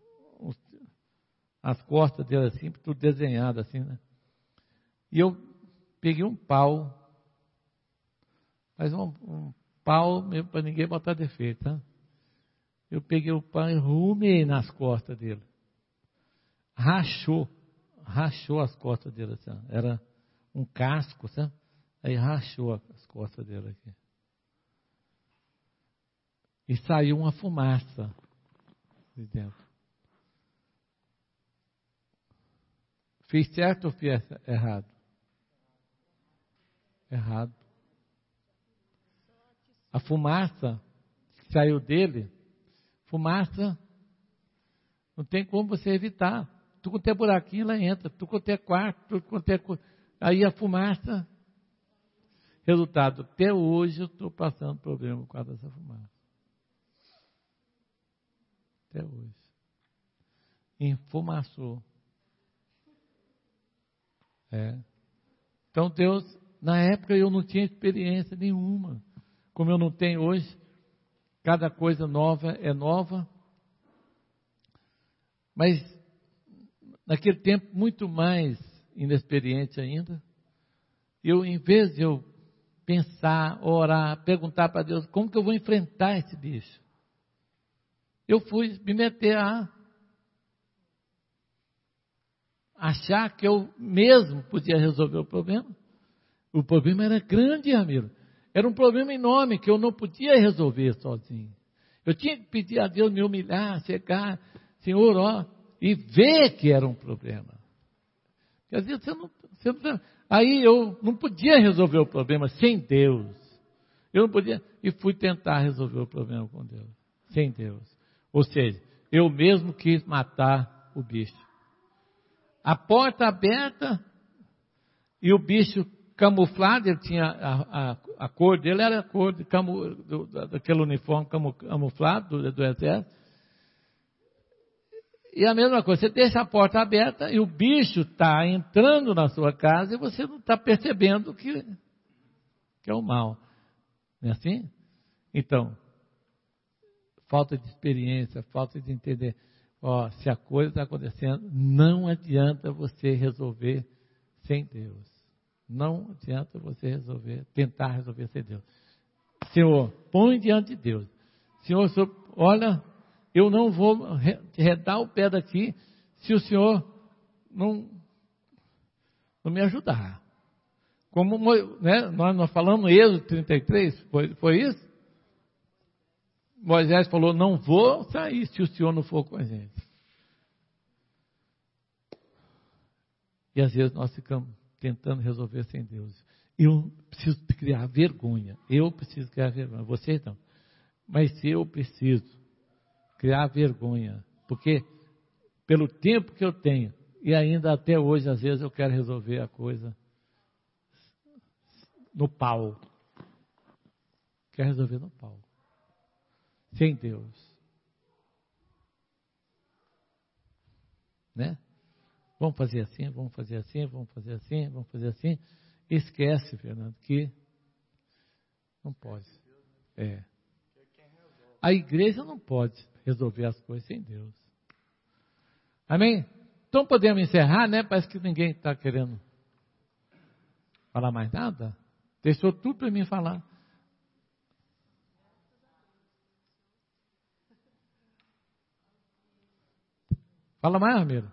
as costas dele assim, tudo desenhado assim, né? E eu peguei um pau, mas um pau mesmo para ninguém botar defeito, tá? Eu peguei o pau e rumei nas costas dele. Rachou as costas dele assim, ó. Era um casco, sabe? Aí rachou as costas dele aqui. E saiu uma fumaça de dentro. Fiz certo ou fiz errado? Errado. A fumaça que saiu dele, fumaça, não tem como você evitar. Tu quanto é buraquinho, ela entra. Tu quanto é quarto, tu quanto é... Aí a fumaça... Resultado, até hoje eu estou passando problema por causa dessa fumaça. Até hoje. Enfumaçou. Então Deus, na época eu não tinha experiência nenhuma, como eu não tenho hoje. Cada coisa nova é nova, mas naquele tempo, muito mais inexperiente ainda, em vez de eu pensar, orar, perguntar para Deus, como que eu vou enfrentar esse bicho? Eu fui me meter a achar que eu mesmo podia resolver o problema. O problema era grande, Ramiro. Era um problema enorme que eu não podia resolver sozinho. Eu tinha que pedir a Deus me humilhar, chegar, Senhor, ó, e ver que era um problema. Porque às vezes você não. Aí eu não podia resolver o problema sem Deus. Eu não podia. E fui tentar resolver o problema com Deus, sem Deus. Ou seja, eu mesmo quis matar o bicho. A porta aberta e o bicho camuflado, ele tinha a cor dele, era a cor daquele uniforme camuflado do exército. E a mesma coisa, você deixa a porta aberta e o bicho está entrando na sua casa e você não está percebendo que é o mal. Não é assim? Então, falta de experiência, falta de entender. Ó, se a coisa está acontecendo, não adianta você resolver sem Deus. Não adianta você tentar resolver sem Deus. Senhor, põe diante de Deus. Senhor, olha, eu não vou redar o pé daqui se o Senhor não me ajudar. Como né, nós falamos no Êxodo 33, foi isso? Moisés falou, não vou sair se o Senhor não for com a gente. E às vezes nós ficamos tentando resolver sem Deus. Eu preciso criar vergonha. Vocês não. Mas eu preciso criar vergonha. Porque pelo tempo que eu tenho, e ainda até hoje, às vezes, eu quero resolver a coisa no pau. Quero resolver no pau. Sem Deus. Né? Vamos fazer assim, vamos fazer assim, vamos fazer assim, vamos fazer assim. Esquece, Fernando, que não pode. A igreja não pode resolver as coisas sem Deus. Amém? Então podemos encerrar, né? Parece que ninguém está querendo falar mais nada. Deixou tudo para mim falar. Fala mais, Ramiro.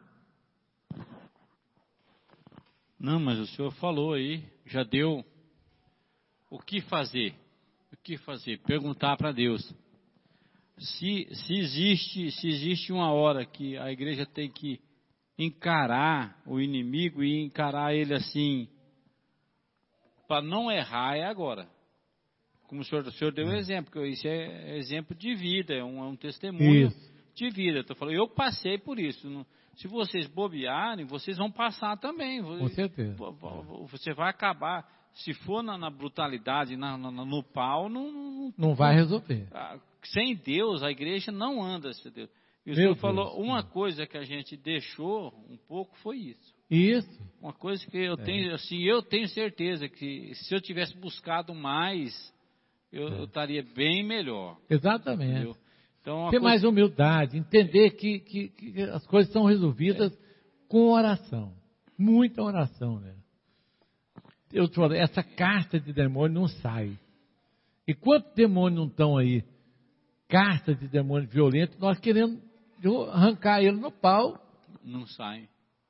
Não, mas o senhor falou aí, já deu o que fazer. O que fazer? Perguntar para Deus. Se existe uma hora que a igreja tem que encarar o inimigo e encarar ele assim, para não errar, é agora. Como o senhor deu um exemplo, que isso é exemplo de vida, é um testemunho de vida. Eu passei por isso. Se vocês bobearem, vocês vão passar também. Com certeza. Você vai acabar. Se for na brutalidade, no pau, não vai resolver. Sem Deus, a igreja não anda. Deus. E o senhor falou, uma coisa que a gente deixou um pouco foi isso. Isso. Uma coisa que eu tenho, assim, eu tenho certeza que se eu tivesse buscado mais, eu estaria bem melhor. Exatamente. Entendeu? Então, ter mais humildade, entender que as coisas são resolvidas com oração. Muita oração, né? Eu te falo, essa carta de demônio não sai. E quantos demônios não estão aí? Carta de demônio violento, nós querendo arrancar ele no pau. Não sai.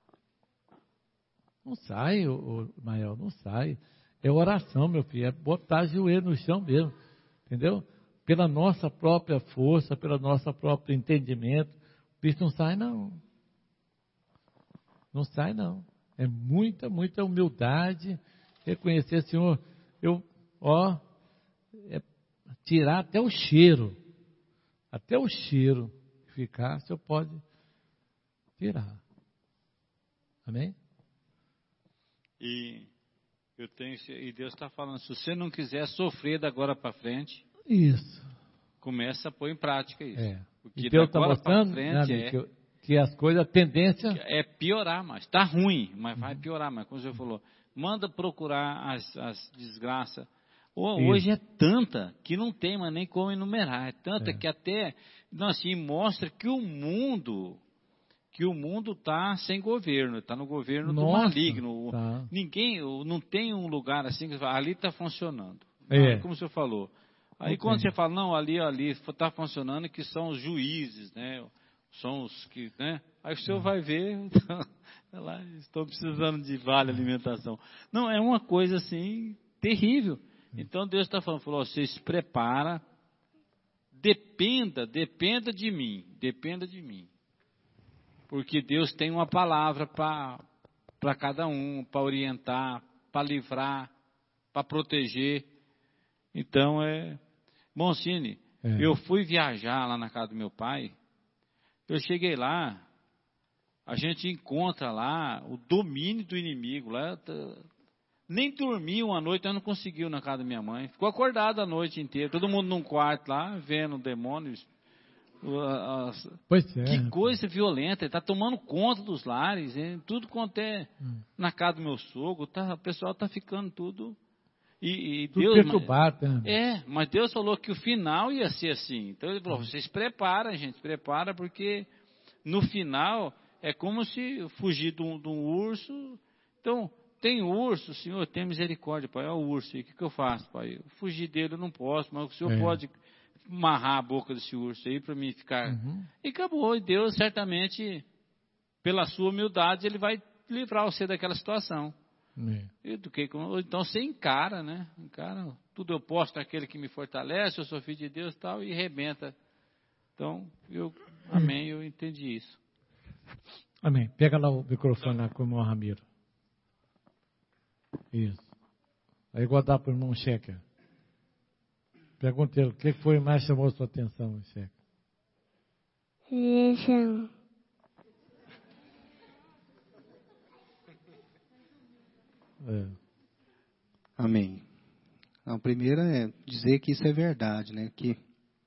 Não sai, Mael, não sai. É oração, meu filho, é botar joelho no chão mesmo. Entendeu? Pela nossa própria força, pelo nosso próprio entendimento, o bicho não sai não. Não sai não. É muita humildade, reconhecer, Senhor, tirar até o cheiro ficar, o Senhor pode tirar. Amém? E Deus está falando, se você não quiser sofrer da agora para frente, isso. Começa a pôr em prática isso. Porque Deus está mostrando, frente, que as coisas, a tendência é piorar mais. Está ruim, mas vai piorar mais. Como o senhor falou, manda procurar as desgraças. Hoje é tanta que não tem mais nem como enumerar. É tanta que até, assim, mostra que o mundo que o mundo está sem governo, está no governo do Nossa, maligno. tá. Ninguém, não tem um lugar assim que ali está funcionando. É. Como o senhor falou. Aí Não quando tem. você fala, não, ali está funcionando, que são os juízes, né? São os que, né? Aí o senhor vai ver, então, lá, estou precisando de vale alimentação. Não, é uma coisa assim, terrível. Então Deus está falando, você se prepara, dependa de mim, dependa de mim. Porque Deus tem uma palavra para cada um, para orientar, para livrar, para proteger. Então, Monsini, eu fui viajar lá na casa do meu pai, eu cheguei lá, a gente encontra lá o domínio do inimigo, lá, nem dormi uma noite, eu não conseguiu na casa da minha mãe, ficou acordado a noite inteira, todo mundo num quarto lá, vendo demônios. Pois é. Que coisa violenta, ele está tomando conta dos lares, tudo quanto é na casa do meu sogro, o pessoal está ficando tudo... E tudo Deus, perturbado, né? mas Deus falou que o final ia ser assim. Então ele falou, vocês preparam, gente, prepara, porque no final é como se fugir de um urso. Então, tem urso, Senhor, tem misericórdia, Pai, olha o urso aí, o que eu faço, Pai? Fugir dele eu não posso, mas o Senhor pode amarrar a boca desse urso aí para mim ficar... E acabou, e Deus certamente, pela sua humildade, Ele vai livrar você daquela situação. Então você encara, né? Encara, tudo eu posso naquele que me fortalece, eu sou filho de Deus e tal, e arrebenta. Então, amém, eu entendi isso. Amém. Pega lá o microfone lá com o irmão Ramiro. Isso. Aí igual dá para o irmão Checa. Pergunta ele, o que foi mais chamou a sua atenção, Checa? Direção. Amém. A primeira é dizer que isso é verdade, né? Que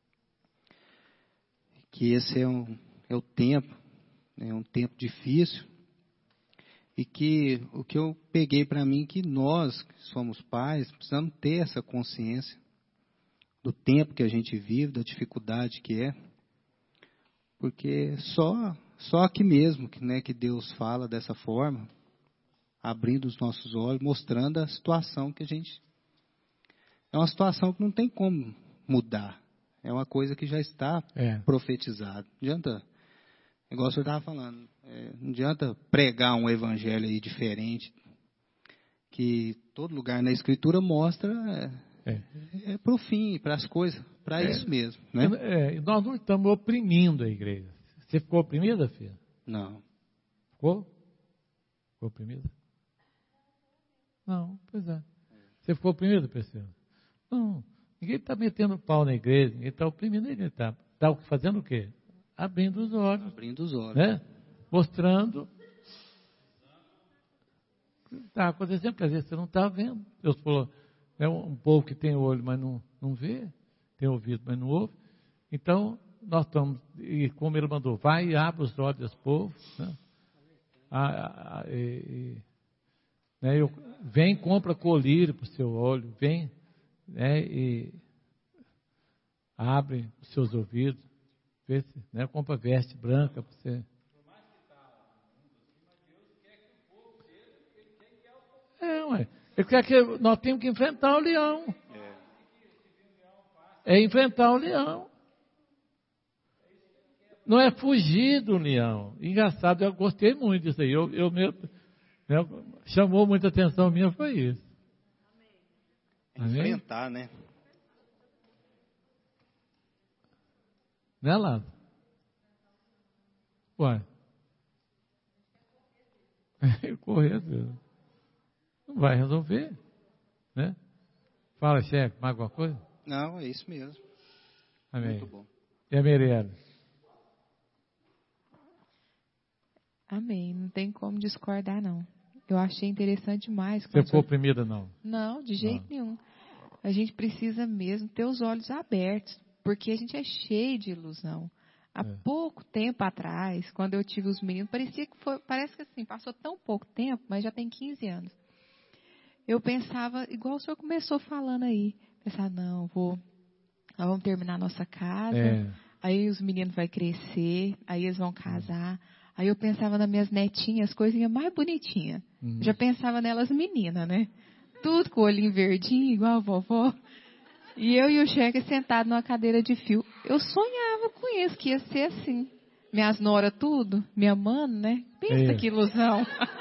esse é o tempo, é um tempo difícil, e que o que eu peguei para mim que nós, que somos pais, precisamos ter essa consciência do tempo que a gente vive, da dificuldade que é, porque só aqui mesmo que Deus fala dessa forma, abrindo os nossos olhos, mostrando a situação que a gente... É uma situação que não tem como mudar. É uma coisa que já está profetizada. Não adianta, igual o senhor estava falando, não adianta pregar um evangelho aí diferente, que todo lugar na Escritura mostra, para o fim, para as coisas, para isso mesmo. Né? E nós não estamos oprimindo a igreja. Você ficou oprimida, filha? Não. Ficou? Ficou oprimida? Não, pois é. Você ficou oprimido, Priscila? Não, ninguém está metendo pau na igreja, ninguém está oprimindo a igreja. Está fazendo o quê? Abrindo os olhos. Abrindo os olhos. Né? Mostrando o que está acontecendo, porque às vezes você não está vendo. Deus falou, é um povo que tem olho, mas não vê, tem ouvido, mas não ouve. Então, nós estamos, e como ele mandou, vai e abre os olhos desse povo, né? Vem, compra colírio para o seu olho, vem, né, e abre os seus ouvidos, vê se, né, compra veste branca para você. Ele quer que nós temos que enfrentar o leão. É enfrentar o leão. Não é fugir do leão. Engraçado, eu gostei muito disso aí. Eu mesmo, né, chamou muita atenção minha, foi isso. Enfrentar, né? Né, Lázaro? Ué. Correr, não vai resolver, né? Fala, chefe, mais alguma coisa? Não, é isso mesmo. Amém. Muito bom. E a Miriam? Amém. Não tem como discordar, não. Eu achei interessante demais. Você ficou oprimida, não? Não, de jeito nenhum. A gente precisa mesmo ter os olhos abertos, porque a gente é cheio de ilusão. Há pouco tempo atrás, quando eu tive os meninos, parece que assim, passou tão pouco tempo, mas já tem 15 anos. Eu pensava, igual o senhor começou falando aí, pensar, nós vamos terminar a nossa casa, aí os meninos vão crescer, aí eles vão casar, Aí eu pensava nas minhas netinhas, coisinha mais bonitinha. Já pensava nelas meninas, né? Tudo com o olhinho verdinho, igual a vovó. E eu e o Cheque sentado numa cadeira de fio. Eu sonhava com isso, que ia ser assim. Minhas noras tudo, me amando, né? Pensa que ilusão.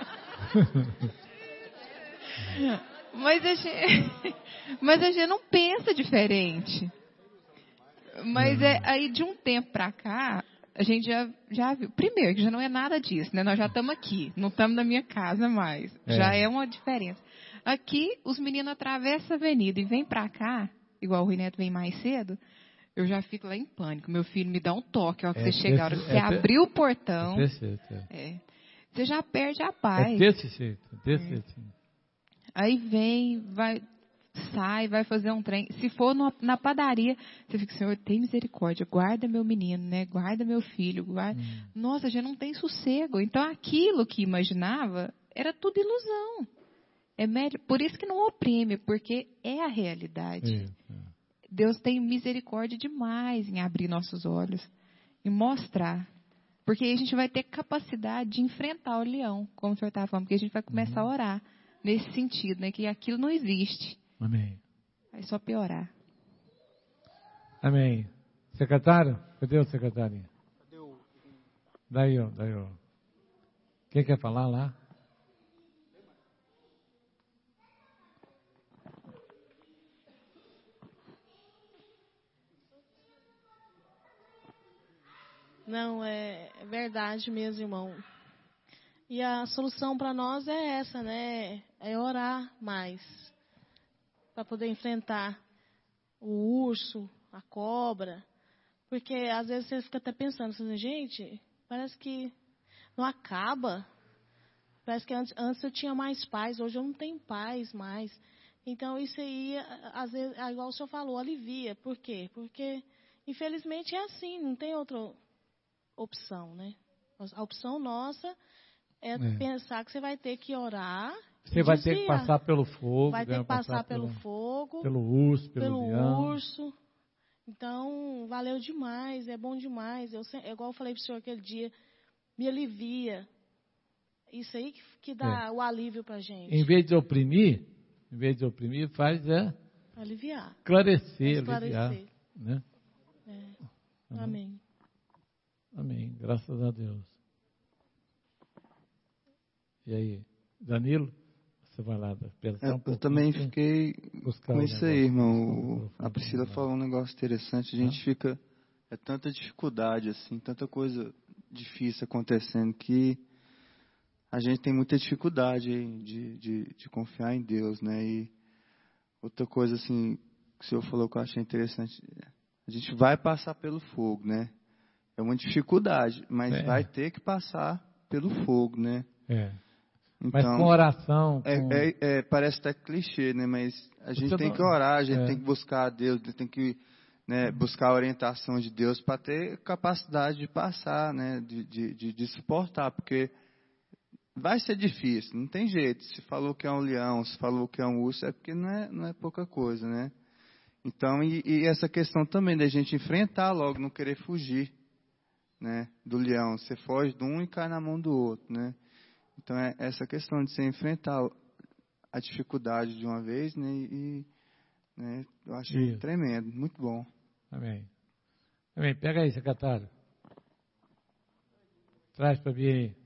Mas a gente não pensa diferente. Mas aí de um tempo pra cá, a gente já viu. Primeiro, que já não é nada disso, né? Nós já estamos aqui, não estamos na minha casa mais. Já é uma diferença. Aqui, os meninos atravessam a avenida e vêm pra cá, igual o Rui Neto vem mais cedo, eu já fico lá em pânico. Meu filho me dá um toque, a hora que você chegar, a hora que você abrir o portão. Você já perde a paz. É desse jeito, desse jeito. Aí vem, sai, vai fazer um trem. Se for na padaria, você fica, Senhor, tem misericórdia, guarda meu menino, né? Guarda meu filho. Guarda... Nossa, a gente não tem sossego. Então aquilo que imaginava era tudo ilusão. Por isso que não oprime, porque é a realidade. Deus tem misericórdia demais em abrir nossos olhos e mostrar. Porque aí a gente vai ter capacidade de enfrentar o leão, como o senhor estava falando, porque a gente vai começar a orar nesse sentido, né? Que aquilo não existe. Amém. Vai só piorar. Amém. Secretário? Cadê o secretário? Daí, ó. Quem quer falar lá? Não, é verdade mesmo, irmão. E a solução para nós é essa, né? É orar mais. Para poder enfrentar o urso, a cobra. Porque às vezes você fica até pensando assim, gente, parece que não acaba. Parece que antes eu tinha mais paz, hoje eu não tenho paz mais. Então isso aí, às vezes, igual o senhor falou, alivia. Por quê? Porque, infelizmente, é assim, não tem outra opção, né? A opção nossa é pensar que você vai ter que orar. Você vai ter que passar pelo fogo. Vai ter que passar pelo fogo. Pelo urso, pelo leão. Urso. Então, valeu demais, é bom demais. Igual eu falei para o senhor aquele dia, me alivia. Isso aí que dá o alívio para a gente. Em vez de oprimir, faz aliviar. Esclarecer. Aliviar, né? Amém. Amém. Graças a Deus. E aí, Danilo? Você vai lá. Eu também fiquei com isso aí, irmão. A Priscila falou um negócio interessante. A gente fica... É tanta dificuldade, assim, tanta coisa difícil acontecendo que a gente tem muita dificuldade de confiar em Deus, né? E outra coisa, assim, que o senhor falou que eu achei interessante. A gente vai passar pelo fogo, né? É uma dificuldade, mas vai ter que passar pelo fogo, né? Então, mas com oração... parece até clichê, né? Mas a gente tem que orar, a gente tem que buscar a Deus, tem que buscar a orientação de Deus para ter capacidade de passar, né? De suportar, porque vai ser difícil, não tem jeito. Se falou que é um leão, se falou que é um urso, é porque não é pouca coisa, né? Então, e essa questão também da gente enfrentar logo, não querer fugir, né, do leão. Você foge de um e cai na mão do outro, né? Então, é essa questão de você enfrentar a dificuldade de uma vez, né? Né, eu achei tremendo, muito bom. Amém. Amém. Pega aí, secretário. Traz para mim aí.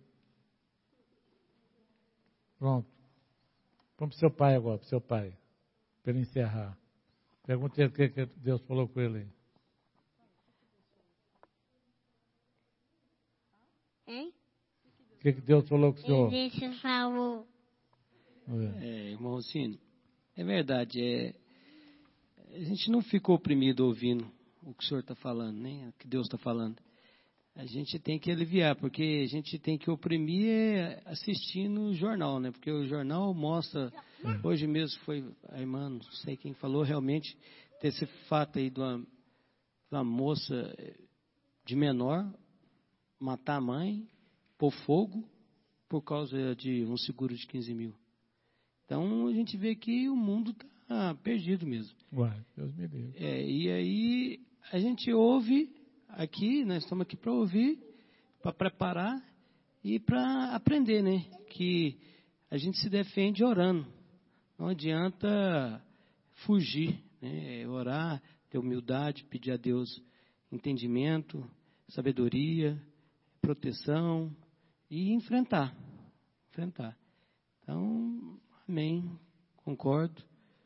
Pronto. Vamos para o seu pai agora, para o seu pai. Para ele encerrar. Pergunta ele o que Deus falou com ele aí. Hein? O que Deus falou com o senhor? Ele falou. Irmãozinho, é verdade. A gente não ficou oprimido ouvindo o que o senhor está falando, né? O que Deus está falando. A gente tem que aliviar, porque a gente tem que oprimir assistindo o jornal, né? Porque o jornal mostra, hoje mesmo foi a irmã, não sei quem falou, realmente, desse fato aí de uma moça de menor matar a mãe, pôr fogo, por causa de um seguro de 15 mil. Então, a gente vê que o mundo está perdido mesmo. Uai, Deus me livre. E aí, a gente ouve aqui, nós estamos aqui para ouvir, para preparar, e para aprender, né? Que a gente se defende orando. Não adianta fugir, né? Orar, ter humildade, pedir a Deus entendimento, sabedoria, proteção e enfrentar. Então, amém, concordo.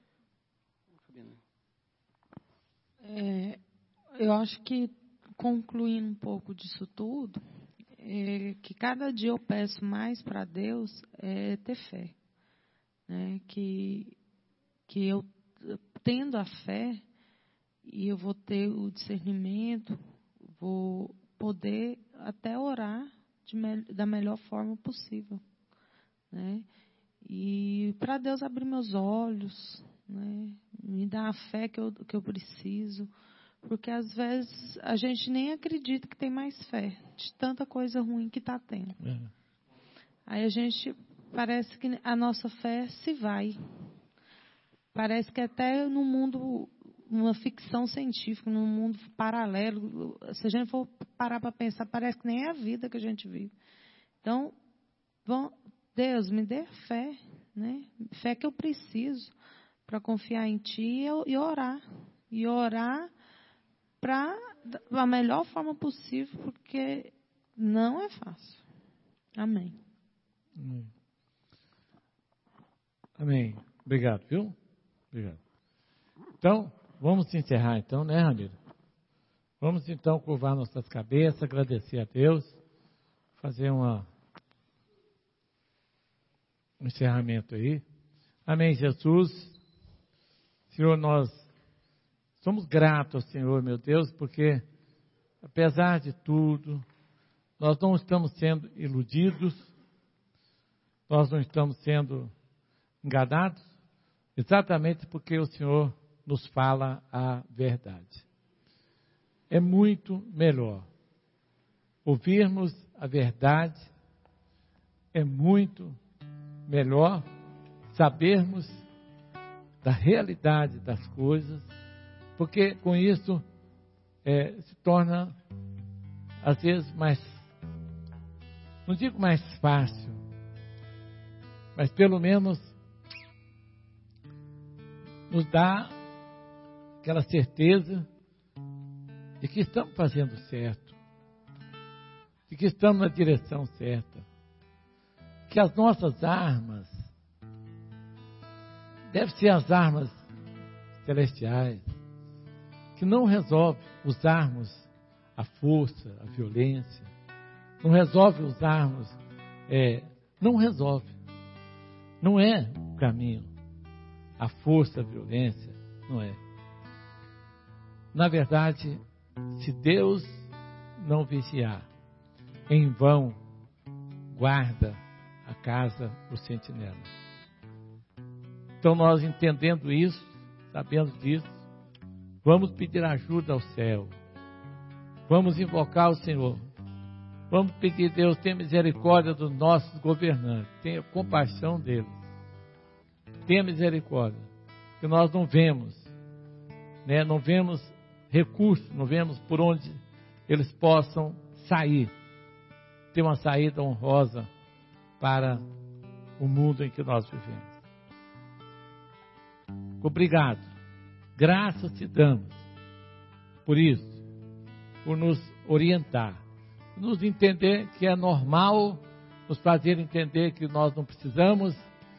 Eu acho que, concluindo um pouco disso tudo, que cada dia eu peço mais para Deus é ter fé. Né? Que eu, tendo a fé, e eu vou ter o discernimento, vou poder até orar da melhor forma possível. Né? E para Deus abrir meus olhos, né? Me dar a fé que eu preciso, porque às vezes a gente nem acredita que tem mais fé, de tanta coisa ruim que está tendo. Aí a gente, parece que a nossa fé se vai. Parece que até no mundo, uma ficção científica, num mundo paralelo, se a gente for parar para pensar, parece que nem é a vida que a gente vive. Então, Deus, me dê fé, né? Fé que eu preciso para confiar em Ti e orar. E orar da melhor forma possível, porque não é fácil. Amém. Amém. Obrigado, viu? Obrigado. Então, vamos encerrar então, né, Ramiro? Vamos então curvar nossas cabeças, agradecer a Deus, fazer um encerramento aí. Amém, Jesus. Senhor, nós somos gratos ao Senhor, meu Deus, porque, apesar de tudo, nós não estamos sendo iludidos, nós não estamos sendo enganados, exatamente porque o Senhor nos fala a verdade. É muito melhor ouvirmos a verdade, é muito melhor sabermos da realidade das coisas, porque com isso se torna, às vezes, mais, não digo mais fácil, mas pelo menos nos dá aquela certeza de que estamos fazendo certo, de que estamos na direção certa, que as nossas armas devem ser as armas celestiais, que não resolve usarmos a força, a violência, não resolve usarmos, não resolve, não é o caminho, a força, a violência, não é. Na verdade, se Deus não vigiar, em vão guarda a casa o sentinela. Então nós, entendendo isso, sabendo disso, vamos pedir ajuda ao céu, vamos invocar o Senhor, vamos pedir: Deus, tenha misericórdia dos nossos governantes, tenha compaixão deles, tenha misericórdia, que nós não vemos, né? Não vemos recursos, não vemos por onde eles possam sair, ter uma saída honrosa para o mundo em que nós vivemos. Obrigado, graças te damos por isso, por nos orientar, por nos entender que é normal, nos fazer entender que nós não precisamos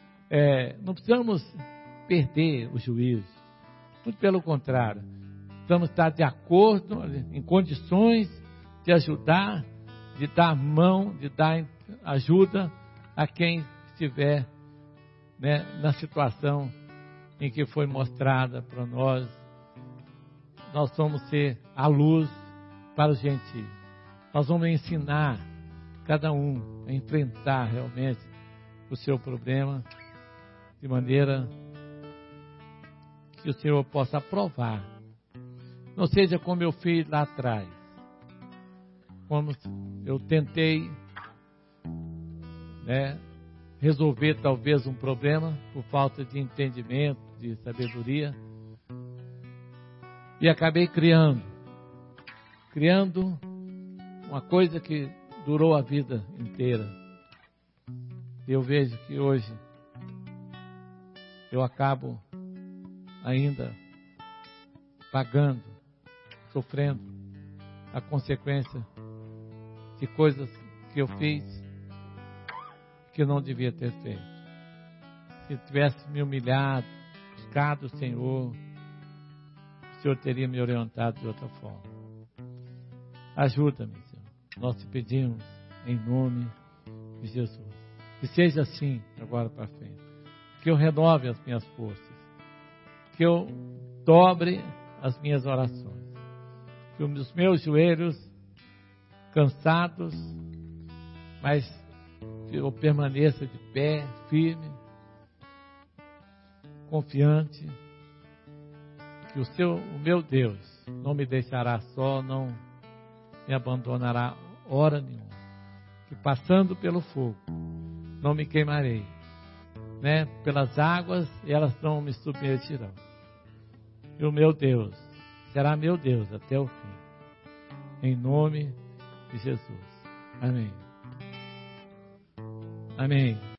perder o juízo, muito pelo contrário, precisamos estar de acordo, em condições de ajudar, de dar mão, de dar ajuda a quem estiver, né, na situação em que foi mostrada para nós. Nós vamos ser a luz para os gentios. Nós vamos ensinar cada um a enfrentar realmente o seu problema, de maneira que o Senhor possa aprovar. Não seja como eu fiz lá atrás, como eu tentei, né, resolver talvez um problema por falta de entendimento, de sabedoria, e acabei criando uma coisa que durou a vida inteira. Eu vejo que hoje eu acabo ainda pagando, sofrendo a consequência de coisas que eu fiz que eu não devia ter feito. Se tivesse me humilhado, buscado o Senhor teria me orientado de outra forma. Ajuda-me, Senhor. Nós te pedimos em nome de Jesus. Que seja assim agora para frente. Que eu renove as minhas forças. Que eu dobre as minhas orações. Que os meus joelhos cansados, mas que eu permaneça de pé, firme, confiante, que o meu Deus não me deixará só, não me abandonará hora nenhuma, que passando pelo fogo não me queimarei, né? Pelas águas elas não me submergirão, e o meu Deus será meu Deus até o fim, em nome de Jesus. Amém. Amém.